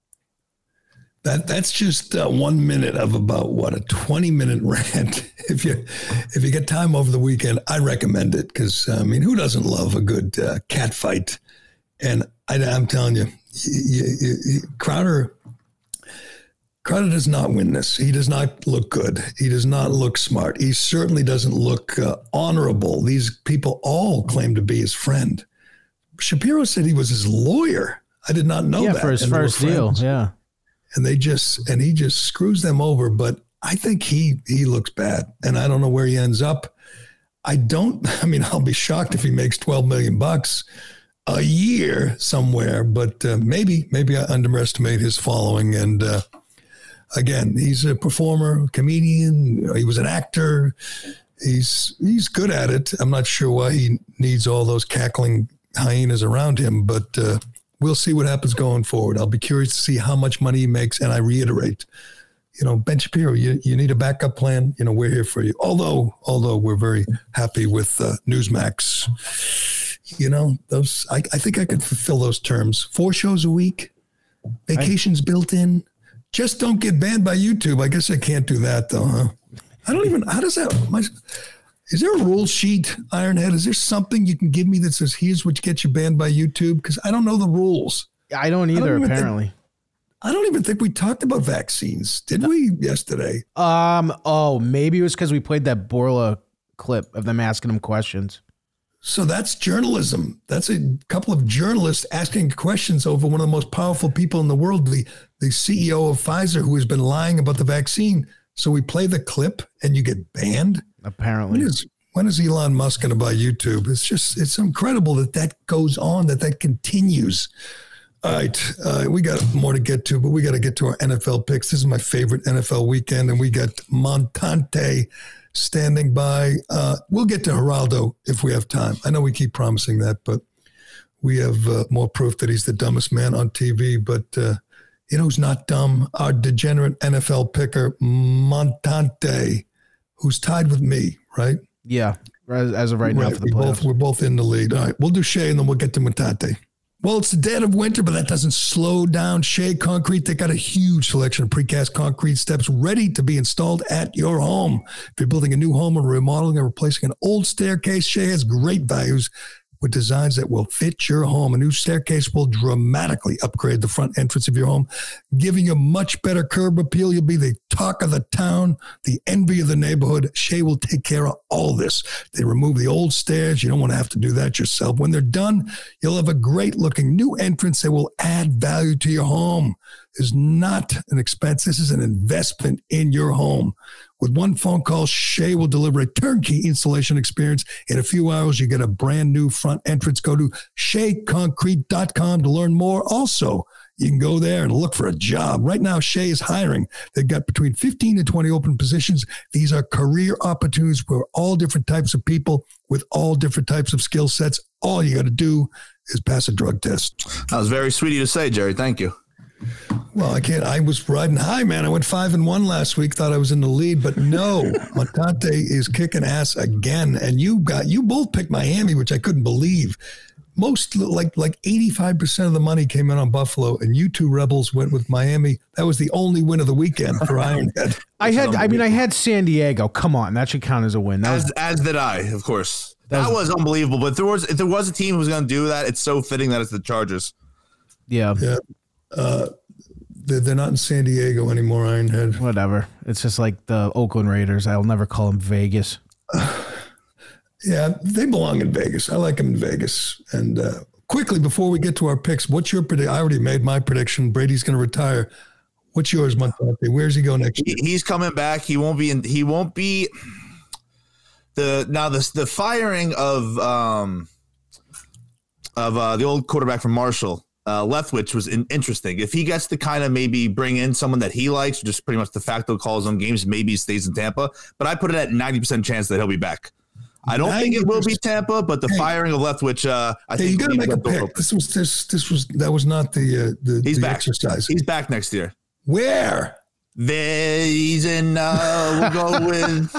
[SPEAKER 2] That's just 1 minute of about, a 20-minute rant. If you get time over the weekend, I recommend it because, I mean, who doesn't love a good cat fight? And I'm telling you, Crowder does not win this. He does not look good. He does not look smart. He certainly doesn't look honorable. These people all claim to be his friend. Shapiro said he was his lawyer. I did not know that. Yeah, for his first deal. Yeah. And he just screws them over. But I think he looks bad. And I don't know where he ends up. I'll be shocked if he makes $12 million a year somewhere. But maybe I underestimate his following. And, again, he's a performer, comedian. He was an actor. He's good at it. I'm not sure why he needs all those cackling hyenas around him, but we'll see what happens going forward. I'll be curious to see how much money he makes. And I reiterate, Ben Shapiro, you need a backup plan. We're here for you. Although we're very happy with Newsmax. I think I could fulfill those terms. 4 shows a week, vacations built in. Just don't get banned by YouTube. I guess I can't do that, though, huh? How does that, is there a rule sheet, Ironhead? Is there something you can give me that says, here's what gets you banned by YouTube? Because I don't know the rules.
[SPEAKER 8] I don't either, apparently.
[SPEAKER 2] I don't even think we talked about vaccines. Did we yesterday?
[SPEAKER 8] Maybe it was because we played that Borla clip of them asking him questions.
[SPEAKER 2] So that's journalism. That's a couple of journalists asking questions over one of the most powerful people in the world, the CEO of Pfizer, who has been lying about the vaccine. So we play the clip and you get banned?
[SPEAKER 8] Apparently.
[SPEAKER 2] When is Elon Musk going to buy YouTube? It's incredible that goes on, that continues. All right. We got more to get to, but we got to get to our NFL picks. This is my favorite NFL weekend, and we got Montante standing by. We'll get to Geraldo if we have time. I know we keep promising that, but we have more proof that he's the dumbest man on TV. But who's not dumb? Our degenerate NFL picker, Montante, who's tied with me, right?
[SPEAKER 8] Yeah, as of right now for the playoffs.
[SPEAKER 2] We're both in the lead. All right, we'll do Shea, and then we'll get to Montante. Well, it's the dead of winter, but that doesn't slow down Shea Concrete. They got a huge selection of precast concrete steps ready to be installed at your home. If you're building a new home or remodeling or replacing an old staircase, Shea has great values with designs that will fit your home. A new staircase will dramatically upgrade the front entrance of your home, giving you much better curb appeal. You'll be the talk of the town, the envy of the neighborhood. Shea will take care of all this. They remove the old stairs. You don't want to have to do that yourself. When they're done, you'll have a great looking new entrance that will add value to your home. It's not an expense. This is an investment in your home. With one phone call, Shea will deliver a turnkey installation experience. In a few hours, you get a brand new front entrance. Go to SheaConcrete.com to learn more. Also, you can go there and look for a job. Right now, Shea is hiring. They've got between 15 and 20 open positions. These are career opportunities for all different types of people with all different types of skill sets. All you got to do is pass a drug test.
[SPEAKER 13] That was very sweet of you to say, Jerry. Thank you.
[SPEAKER 2] Well, I was riding high, man. I went 5-1 last week. Thought I was in the lead, but no, Montante is kicking ass again. And you both picked Miami, which I couldn't believe. most like 85% of the money came in on Buffalo, and you two Rebels went with Miami. That was the only win of the weekend for Ironhead.
[SPEAKER 8] I had San Diego. Come on, that should count as a win.
[SPEAKER 13] As did I, of course. That was unbelievable. But if there was a team who was going to do that, it's so fitting that it's the Chargers.
[SPEAKER 8] Yeah.
[SPEAKER 2] They're not in San Diego anymore, Ironhead.
[SPEAKER 8] Whatever. It's just like the Oakland Raiders. I'll never call them Vegas.
[SPEAKER 2] Yeah, they belong in Vegas. I like them in Vegas. And quickly, before we get to our picks, what's your prediction? I already made my prediction. Brady's going to retire. What's yours, Montante? Where's he go next year?
[SPEAKER 13] He's coming back. He won't be the firing of the old quarterback from Marshall, Leftwich, was interesting. If he gets to kind of maybe bring in someone that he likes, just pretty much de facto calls on games, maybe he stays in Tampa. But I put it at 90% chance that he'll be back. I don't think it will be Tampa, but the firing of Leftwich, I think
[SPEAKER 2] you got to make a pick. That was not the exercise.
[SPEAKER 13] He's back next year.
[SPEAKER 2] Where?
[SPEAKER 13] He's in. We'll go with.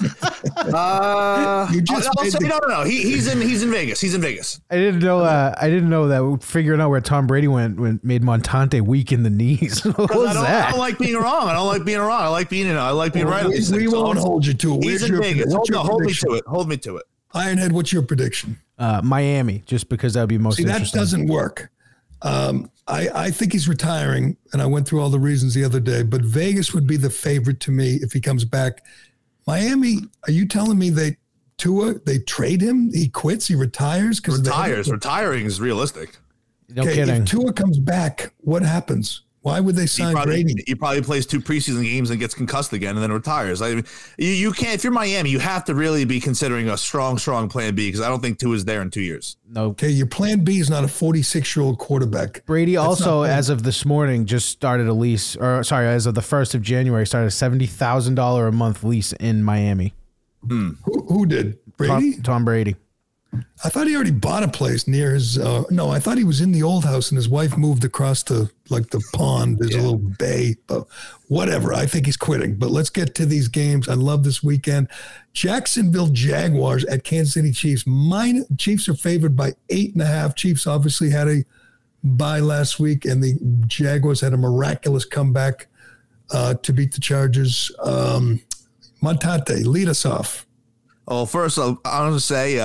[SPEAKER 13] No. He's in Vegas. He's in Vegas.
[SPEAKER 8] I didn't know that. Figuring out where Tom Brady went made Montante weak in the knees. What was that?
[SPEAKER 13] I don't like being wrong. I like being right.
[SPEAKER 2] We won't hold you to it.
[SPEAKER 13] He's in Vegas. Hold me to it. Hold me to it.
[SPEAKER 2] Ironhead, what's your prediction?
[SPEAKER 8] Miami, just because that would be most interesting.
[SPEAKER 2] That doesn't work. I think he's retiring, and I went through all the reasons the other day, but Vegas would be the favorite to me if he comes back. Miami, are you telling me they trade him? He quits? He retires?
[SPEAKER 13] Retiring is realistic.
[SPEAKER 8] No kidding.
[SPEAKER 2] If Tua comes back, what happens? Why would they sign Brady?
[SPEAKER 13] He probably plays 2 preseason games and gets concussed again and then retires. I mean, you can't. If you're Miami, you have to really be considering a strong plan B, because I don't think Tua is there in 2 years.
[SPEAKER 8] No.
[SPEAKER 2] Okay, your plan B is not a 46-year-old quarterback.
[SPEAKER 8] Brady also, as of this morning, just started a lease, as of the 1st of January, started a $70,000 a month lease in Miami.
[SPEAKER 2] Who did? Brady?
[SPEAKER 8] Tom Brady.
[SPEAKER 2] I thought he already bought a place near his. No, I thought he was in the old house and his wife moved across to like the pond. There's a little bay, but whatever. I think he's quitting. But let's get to these games. I love this weekend. Jacksonville Jaguars at Kansas City Chiefs. Chiefs are favored by 8.5. Chiefs obviously had a bye last week, and the Jaguars had a miraculous comeback to beat the Chargers. Montante, lead us off.
[SPEAKER 13] Well, first, I want to say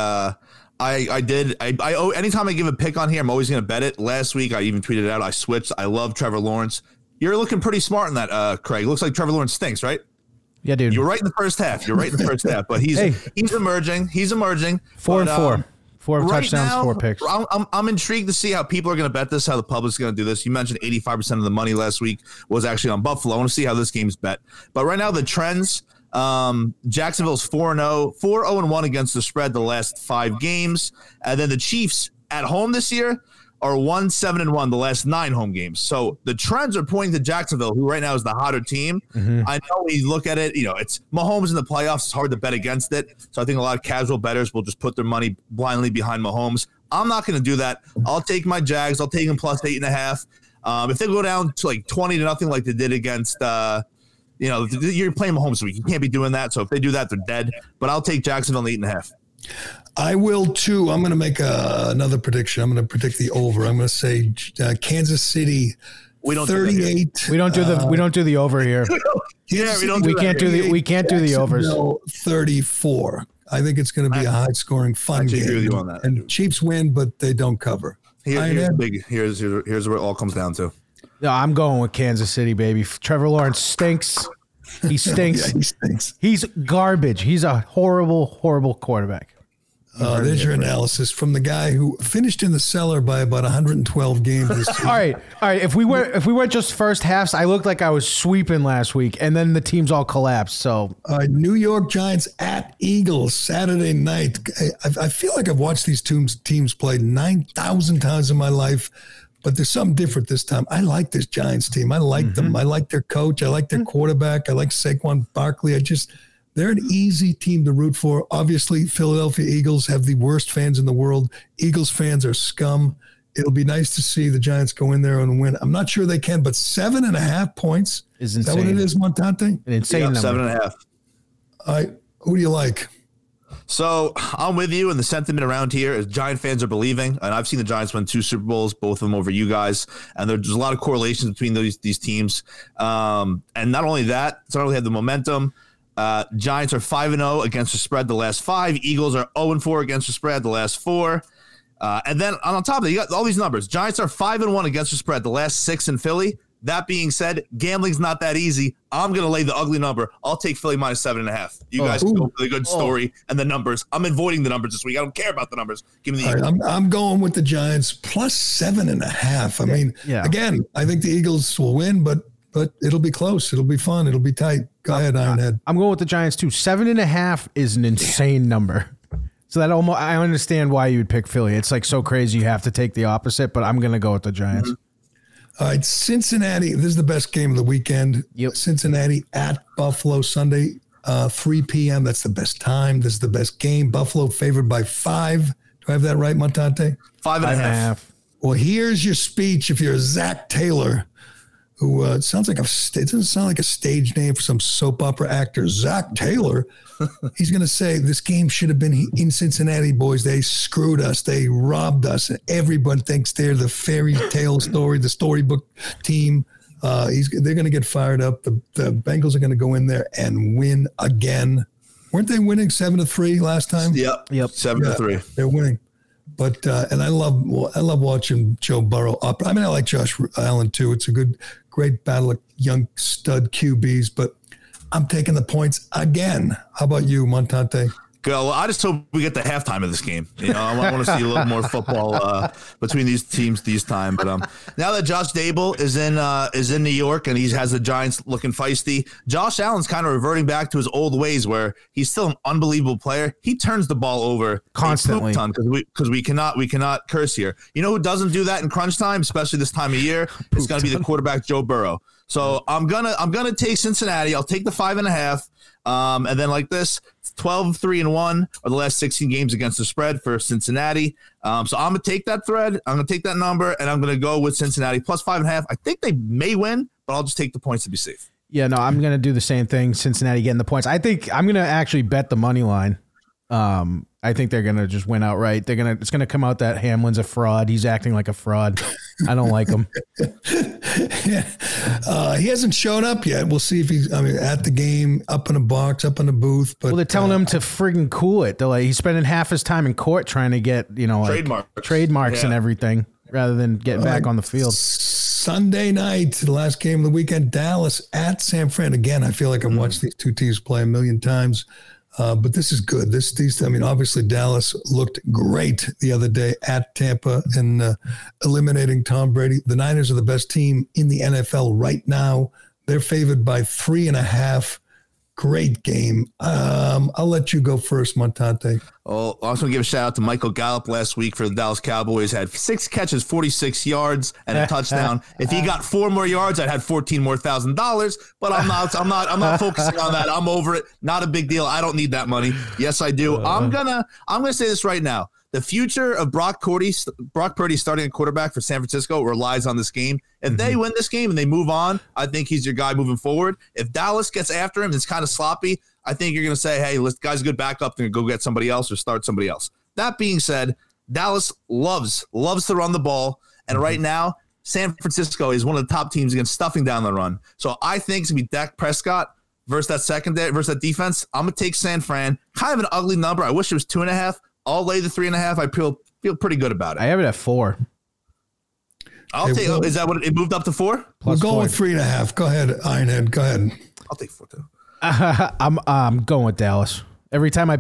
[SPEAKER 13] anytime I give a pick on here, I'm always going to bet it. Last week, I even tweeted it out. I switched. I love Trevor Lawrence. You're looking pretty smart in that, Craig. Looks like Trevor Lawrence stinks, right?
[SPEAKER 8] Yeah, dude.
[SPEAKER 13] You're right in the first half. But he's emerging. He's emerging.
[SPEAKER 8] 4 and 4. 4
[SPEAKER 13] right
[SPEAKER 8] touchdowns,
[SPEAKER 13] now,
[SPEAKER 8] 4 picks.
[SPEAKER 13] I'm intrigued to see how people are going to bet this, how the public's going to do this. You mentioned 85% of the money last week was actually on Buffalo. I want to see how this game's bet. But right now, the trends, Jacksonville's 4-0, 4-0-1 against the spread the last 5 games. And then the Chiefs at home this year are 1-7-1 the last 9 home games. So the trends are pointing to Jacksonville, who right now is the hotter team. Mm-hmm. I know when you look at it, it's Mahomes in the playoffs. It's hard to bet against it. So I think a lot of casual bettors will just put their money blindly behind Mahomes. I'm not going to do that. I'll take my Jags. I'll take them plus 8.5. If they go down to like 20-0 like they did against you're playing Mahomes this week. You can't be doing that. So if they do that, they're dead. But I'll take Jacksonville 8.5.
[SPEAKER 2] I will too. I'm going to make another prediction. I'm going to predict the over. I'm going to say Kansas City.
[SPEAKER 13] We don't
[SPEAKER 2] 38.
[SPEAKER 8] We don't do the over here. We can't do the overs.
[SPEAKER 2] 34. I think it's going to be a high scoring fun game.
[SPEAKER 13] Agree with you on that.
[SPEAKER 2] And Chiefs win, but they don't cover.
[SPEAKER 13] Here's where it all comes down to.
[SPEAKER 8] No, I'm going with Kansas City, baby. Trevor Lawrence stinks. He stinks.
[SPEAKER 2] Yeah, he stinks.
[SPEAKER 8] He's garbage. He's a horrible, horrible quarterback.
[SPEAKER 2] There's your analysis from the guy who finished in the cellar by about 112 games this season.
[SPEAKER 8] All right. If we went just first halves, I looked like I was sweeping last week, and then the teams all collapsed. So,
[SPEAKER 2] New York Giants at Eagles Saturday night. I feel like I've watched these teams play 9,000 times in my life, but there's something different this time. I like this Giants team. I like them. I like their coach. I like their quarterback. I like Saquon Barkley. They're an easy team to root for. Obviously, Philadelphia Eagles have the worst fans in the world. Eagles fans are scum. It'll be nice to see the Giants go in there and win. I'm not sure they can, but 7.5 points.
[SPEAKER 8] Is insane.
[SPEAKER 2] That what it is, Montante?
[SPEAKER 8] An insane number.
[SPEAKER 13] 7.5.
[SPEAKER 2] All right. Who do you like?
[SPEAKER 13] So I'm with you, and the sentiment around here is Giant fans are believing, and I've seen the Giants win 2 Super Bowls, both of them over you guys, and there's a lot of correlations between these teams. And not only that, it's not only have the momentum. Giants are 5-0 against the spread the last 5. Eagles are 0-4 against the spread the last 4. And then on top of that, you got all these numbers. Giants are 5-1 against the spread the last 6 in Philly. That being said, gambling's not that easy. I'm going to lay the ugly number. I'll take Philly minus 7.5. You guys can go for the good story and the numbers. I'm avoiding the numbers this week. I don't care about the numbers. Give me the Eagles.
[SPEAKER 2] I'm going with the Giants plus 7.5. I mean, again, I think the Eagles will win, but it'll be close. It'll be fun. It'll be tight. Go ahead, Ironhead.
[SPEAKER 8] I'm going with the Giants too. 7.5 is an insane number. So that almost, I understand why you would pick Philly. It's like so crazy you have to take the opposite, but I'm going to go with the Giants.
[SPEAKER 2] Mm-hmm. All right, Cincinnati. This is the best game of the weekend.
[SPEAKER 8] Yep.
[SPEAKER 2] Cincinnati at Buffalo Sunday, 3 p.m. That's the best time. This is the best game. Buffalo favored by 5. Do I have that right, Montante?
[SPEAKER 13] 5.5.
[SPEAKER 2] Well, here's your speech if you're Zach Taylor, who it sounds like it doesn't sound like a stage name for some soap opera actor. Zach Taylor. He's going to say this game should have been in Cincinnati, boys. They screwed us. They robbed us. And everyone thinks they're the fairy tale story, the storybook team. They're going to get fired up. The Bengals are going to go in there and win again. Weren't they winning 7-3 last time?
[SPEAKER 13] Yep. 7-3.
[SPEAKER 2] They're winning. But and I love watching Joe Burrow up. I mean, I like Josh Allen too. It's a great battle of young stud QBs, but I'm taking the points again. How about you, Montante?
[SPEAKER 13] Well, I just hope we get the halftime of this game. You know, I want to see a little more football between these teams this time. But now that Josh Dable is in New York and he has the Giants looking feisty, Josh Allen's kind of reverting back to his old ways where he's still an unbelievable player. He turns the ball over
[SPEAKER 8] constantly
[SPEAKER 13] because we cannot curse here. You know who doesn't do that in crunch time, especially this time of year? It's going to be the quarterback Joe Burrow. So I'm gonna take Cincinnati. I'll take the 5.5. And then like this, 12-3-1 are the last 16 games against the spread for Cincinnati. So I'm gonna take that thread. I'm gonna take that number, and I'm gonna go with Cincinnati plus 5.5. I think they may win, but I'll just take the points to be safe.
[SPEAKER 8] Yeah, no, I'm gonna do the same thing. Cincinnati getting the points. I think I'm gonna actually bet the money line. I think they're gonna just win outright. It's gonna come out that Hamlin's a fraud. He's acting like a fraud. I don't like him.
[SPEAKER 2] He hasn't shown up yet. We'll see if he's at the game, up in a box, up in the booth. But
[SPEAKER 8] they're telling him to friggin' cool it. They're like, he's spending half his time in court trying to get trademarks and everything rather than getting back on the field.
[SPEAKER 2] Sunday night, the last game of the weekend, Dallas at San Fran. Again, I feel like I've watched these two teams play a million times. But this is good. Obviously Dallas looked great the other day at Tampa and eliminating Tom Brady. The Niners are the best team in the NFL right now. They're favored by 3.5. Great game. I'll let you go first, Montante.
[SPEAKER 13] Oh, I also want to give a shout out to Michael Gallup last week for the Dallas Cowboys. Had 6 catches, 46 yards, and a touchdown. If he got 4 more yards, I'd had $14 more $1,000. But I'm not focusing on that. I'm over it. Not a big deal. I don't need that money. Yes, I do. I'm gonna say this right now. The future of Brock Purdy starting a quarterback for San Francisco relies on this game. If they win this game and they move on, I think he's your guy moving forward. If Dallas gets after him and it's kind of sloppy, I think you're going to say, hey, this guy's a good backup. They're going to go get somebody else or start somebody else. That being said, Dallas loves to run the ball. And right now, San Francisco is one of the top teams against stuffing down the run. So I think it's going to be Dak Prescott versus that defense. I'm going to take San Fran. Kind of an ugly number. I wish it was 2.5. I'll lay the 3.5. I feel pretty good about it.
[SPEAKER 8] I have it at 4.
[SPEAKER 13] I'll take. Is that what it moved up to 4?
[SPEAKER 2] We're going with 3.5. Go ahead, Ironhead. Go ahead.
[SPEAKER 13] I'll take 4 too.
[SPEAKER 8] I'm going with Dallas. Every time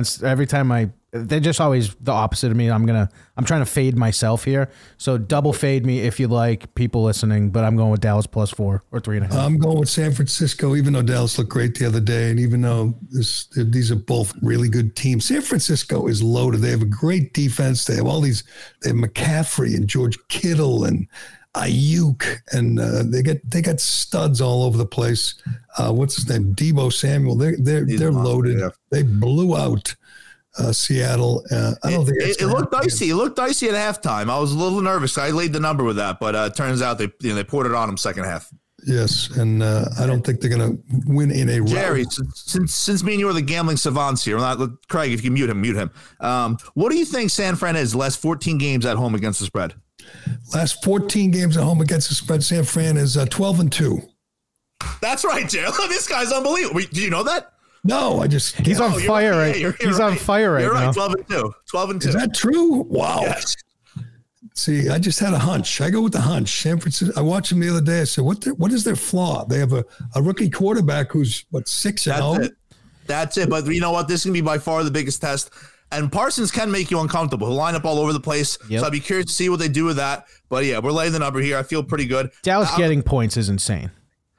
[SPEAKER 8] they're just always the opposite of me. I'm trying to fade myself here. So double fade me if you like, people listening, but I'm going with Dallas plus 4 or 3.5.
[SPEAKER 2] I'm going with San Francisco, even though Dallas looked great the other day. And even though these are both really good teams, San Francisco is loaded. They have a great defense. They have they have McCaffrey and George Kittle and Ayuk, and they got studs all over the place. What's his name? Deebo Samuel. They're loaded. Yeah. They blew out Seattle. I don't think
[SPEAKER 13] it looked dicey. It looked dicey at halftime. I was a little nervous. I laid the number with that, but it turns out they poured it on them second half.
[SPEAKER 2] Yes, and I don't think they're going to win in a row.
[SPEAKER 13] Jerry, since me and you are the gambling savants here, Craig, if you mute him. What do you think San Fran is last 14 games at home against the spread?
[SPEAKER 2] Last 14 games at home against the spread, San Fran is 12-2.
[SPEAKER 13] That's right, Jerry. This guy's unbelievable. Do you know that?
[SPEAKER 2] No,
[SPEAKER 8] he's on fire right. He's on fire right now.
[SPEAKER 13] 12-2. 12-2.
[SPEAKER 2] Is that true? Wow.
[SPEAKER 13] Yes.
[SPEAKER 2] See, I just had a hunch. I go with the hunch. San Francisco. I watched them the other day. I said, "What is their flaw?" They have a rookie quarterback who's 6-0.
[SPEAKER 13] That's it. But you know what? This is gonna be by far the biggest test. And Parsons can make you uncomfortable. He'll line up all over the place. Yep. So I'd be curious to see what they do with that. But yeah, we're laying the number here. I feel pretty good.
[SPEAKER 8] Dallas getting points is insane.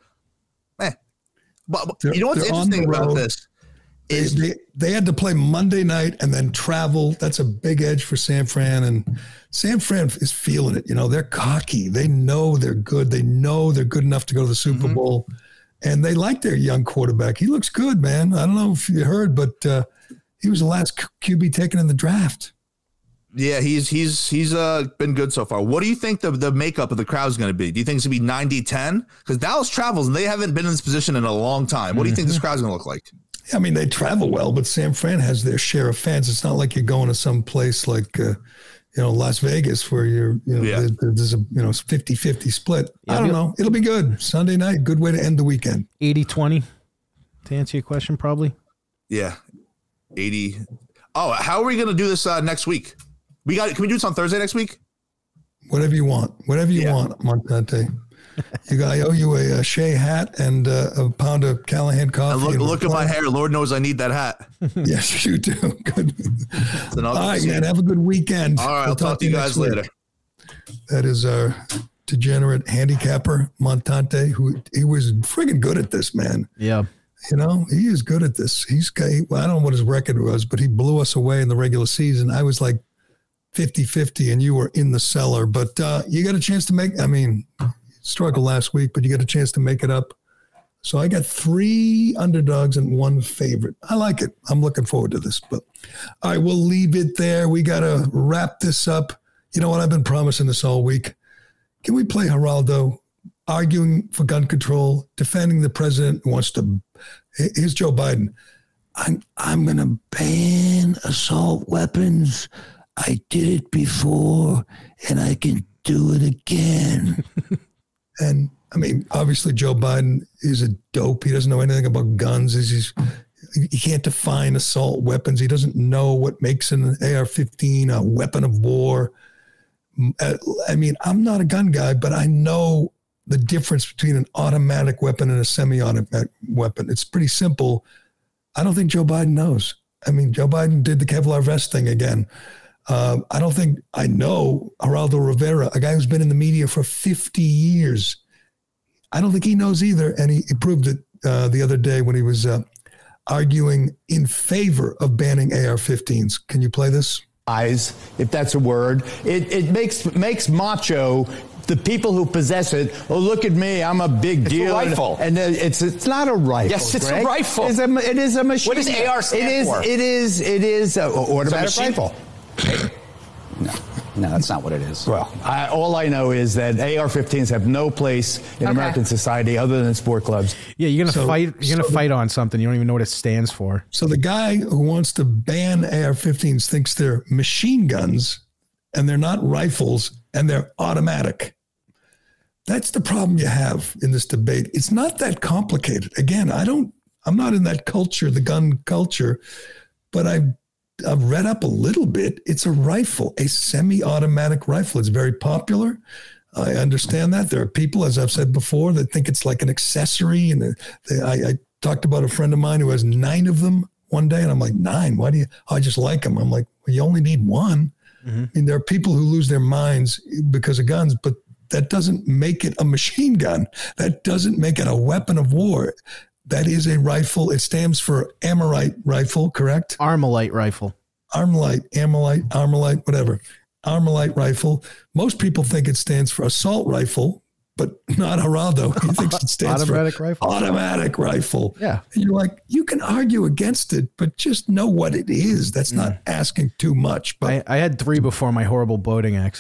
[SPEAKER 13] But you know what's interesting about this?
[SPEAKER 2] They had to play Monday night and then travel. That's a big edge for San Fran. And San Fran is feeling it. You know, they're cocky. They know they're good. They know they're good enough to go to the Super Bowl. And they like their young quarterback. He looks good, man. I don't know if you heard, but he was the last QB taken in the draft.
[SPEAKER 13] Yeah, he's been good so far. What do you think the makeup of the crowd is going to be? Do you think it's going to be 90-10? Because Dallas travels, and they haven't been in this position in a long time. What do you think this crowd's going to look like?
[SPEAKER 2] I mean, they travel well, but San Fran has their share of fans. It's not like you're going to some place like, Las Vegas where there's a 50-50 split. Yeah, I don't know. It'll be good. Sunday night, good way to end the weekend.
[SPEAKER 8] 80-20 to answer your question, probably.
[SPEAKER 13] Yeah, 80. Oh, how are we going to do this next week? Can we do this on Thursday next week?
[SPEAKER 2] Whatever you want. Whatever you want, Montante. I owe you a Shea hat and a pound of Callahan coffee.
[SPEAKER 13] Look at my hair. Lord knows I need that hat.
[SPEAKER 2] Yes, you do. Good. All right, man. Have a good weekend.
[SPEAKER 13] All right. I'll talk to you guys later.
[SPEAKER 2] That is our degenerate handicapper, Montante, he was friggin' good at this, man.
[SPEAKER 8] Yeah.
[SPEAKER 2] You know, he is good at this. I don't know what his record was, but he blew us away in the regular season. I was like 50-50 and you were in the cellar, but you got a chance to struggled last week, but you got a chance to make it up. So I got 3 underdogs and 1 favorite. I like it. I'm looking forward to this, but all right, we'll leave it there. We got to wrap this up. You know what? I've been promising this all week. Can we play Geraldo arguing for gun control, defending the president who wants to, here's Joe Biden. I'm going to ban assault weapons. I did it before and I can do it again. And I mean, obviously Joe Biden is a dope. He doesn't know anything about guns. He can't define assault weapons. He doesn't know what makes an AR-15 a weapon of war. I mean, I'm not a gun guy, but I know the difference between an automatic weapon and a semi-automatic weapon. It's pretty simple. I don't think Joe Biden knows. I mean, Joe Biden did the Kevlar vest thing again. I know Geraldo Rivera, a guy who's been in the media for 50 years. I don't think he knows either. And he proved it the other day when he was arguing in favor of banning AR-15s. Can you play this?
[SPEAKER 14] If that's a word, it makes macho the people who possess it. Oh, look at me, I'm a big deal.
[SPEAKER 15] It's a rifle.
[SPEAKER 14] And it's not a rifle.
[SPEAKER 15] Yes, it's
[SPEAKER 14] Greg.
[SPEAKER 15] a rifle.
[SPEAKER 14] It is a machine.
[SPEAKER 15] What does AR stand for?
[SPEAKER 14] It is an automatic rifle.
[SPEAKER 15] No, that's not what it is.
[SPEAKER 14] Well, all I know is that AR-15s have no place in American society other than sport clubs.
[SPEAKER 8] Yeah, you're gonna fight on something you don't even know what it stands for.
[SPEAKER 2] So the guy who wants to ban AR-15s thinks they're machine guns and they're not rifles and they're automatic. That's the problem you have in this debate. It's not that complicated. Again, I'm not in that culture, the gun culture, but I've read up a little bit. It's a rifle, a semi-automatic rifle. It's very popular. I understand that. There are people, as I've said before, that think it's like an accessory. And I talked about a friend of mine who has 9 of them one day, and I'm like, 9? Why do you? I just like them. I'm like, well, you only need 1. Mm-hmm. I mean, there are people who lose their minds because of guns, but that doesn't make it a machine gun. That doesn't make it a weapon of war. That is a rifle. It stands for Armalite rifle, correct?
[SPEAKER 8] Armalite rifle.
[SPEAKER 2] Armalite, whatever. Armalite rifle. Most people think it stands for assault rifle, but not Geraldo. He thinks it stands
[SPEAKER 8] automatic
[SPEAKER 2] for
[SPEAKER 8] rifle.
[SPEAKER 2] Automatic rifle.
[SPEAKER 8] Yeah.
[SPEAKER 2] And you're like, you can argue against it, but just know what it is. That's not asking too much. But
[SPEAKER 8] I had 3 before my horrible boating accident.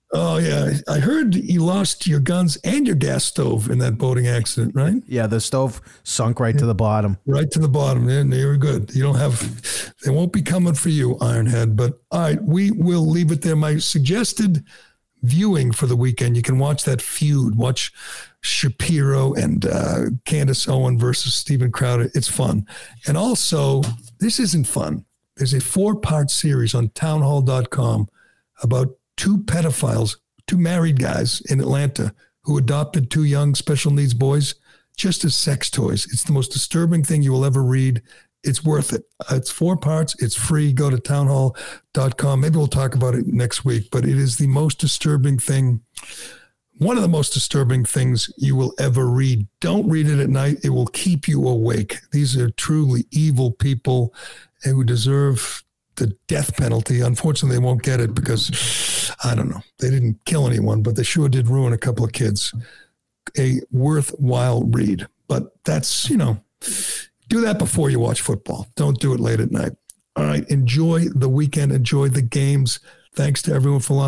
[SPEAKER 2] Oh, yeah. I heard you lost your guns and your gas stove in that boating accident, right?
[SPEAKER 8] Yeah, the stove sunk right to the bottom.
[SPEAKER 2] Right to the bottom. Yeah, they were good. You don't have, they won't be coming for you, Ironhead. But all right, we will leave it there. My suggested viewing for the weekend, you can watch that feud. Watch Shapiro and Candace Owen versus Steven Crowder. It's fun. And also, this isn't fun. There's a 4-part series on townhall.com about 2 pedophiles, 2 married guys in Atlanta who adopted 2 young special needs boys just as sex toys. It's the most disturbing thing you will ever read. It's worth it. It's 4 parts. It's free. Go to townhall.com. Maybe we'll talk about it next week, but it is the most disturbing thing. One of the most disturbing things you will ever read. Don't read it at night. It will keep you awake. These are truly evil people who deserve the death penalty. Unfortunately, they won't get it because, I don't know, they didn't kill anyone, but they sure did ruin a couple of kids. A worthwhile read. But that's, do that before you watch football. Don't do it late at night. All right, enjoy the weekend. Enjoy the games. Thanks to everyone for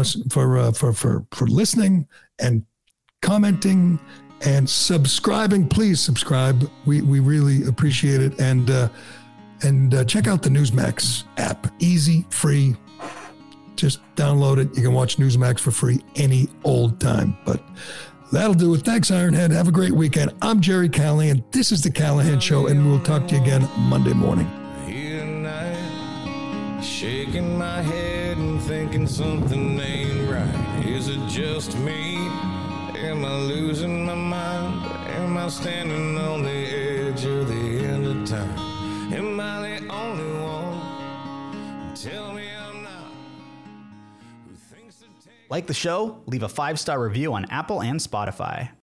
[SPEAKER 2] listening and commenting and subscribing. Please subscribe. We really appreciate it. And check out the Newsmax app. Easy, free. Just download it. You can watch Newsmax for free any old time. But that'll do it. Thanks, Ironhead. Have a great weekend. I'm Jerry Callahan. This is The Callahan Show, and we'll talk to you again Monday morning.
[SPEAKER 16] Here tonight, shaking my head and thinking something ain't right. Is it just me? Am I losing my mind? Am I standing on the edge of the end of time? Am I the only one? Tell me I'm not.
[SPEAKER 17] Like the show? Leave a 5-star review on Apple and Spotify.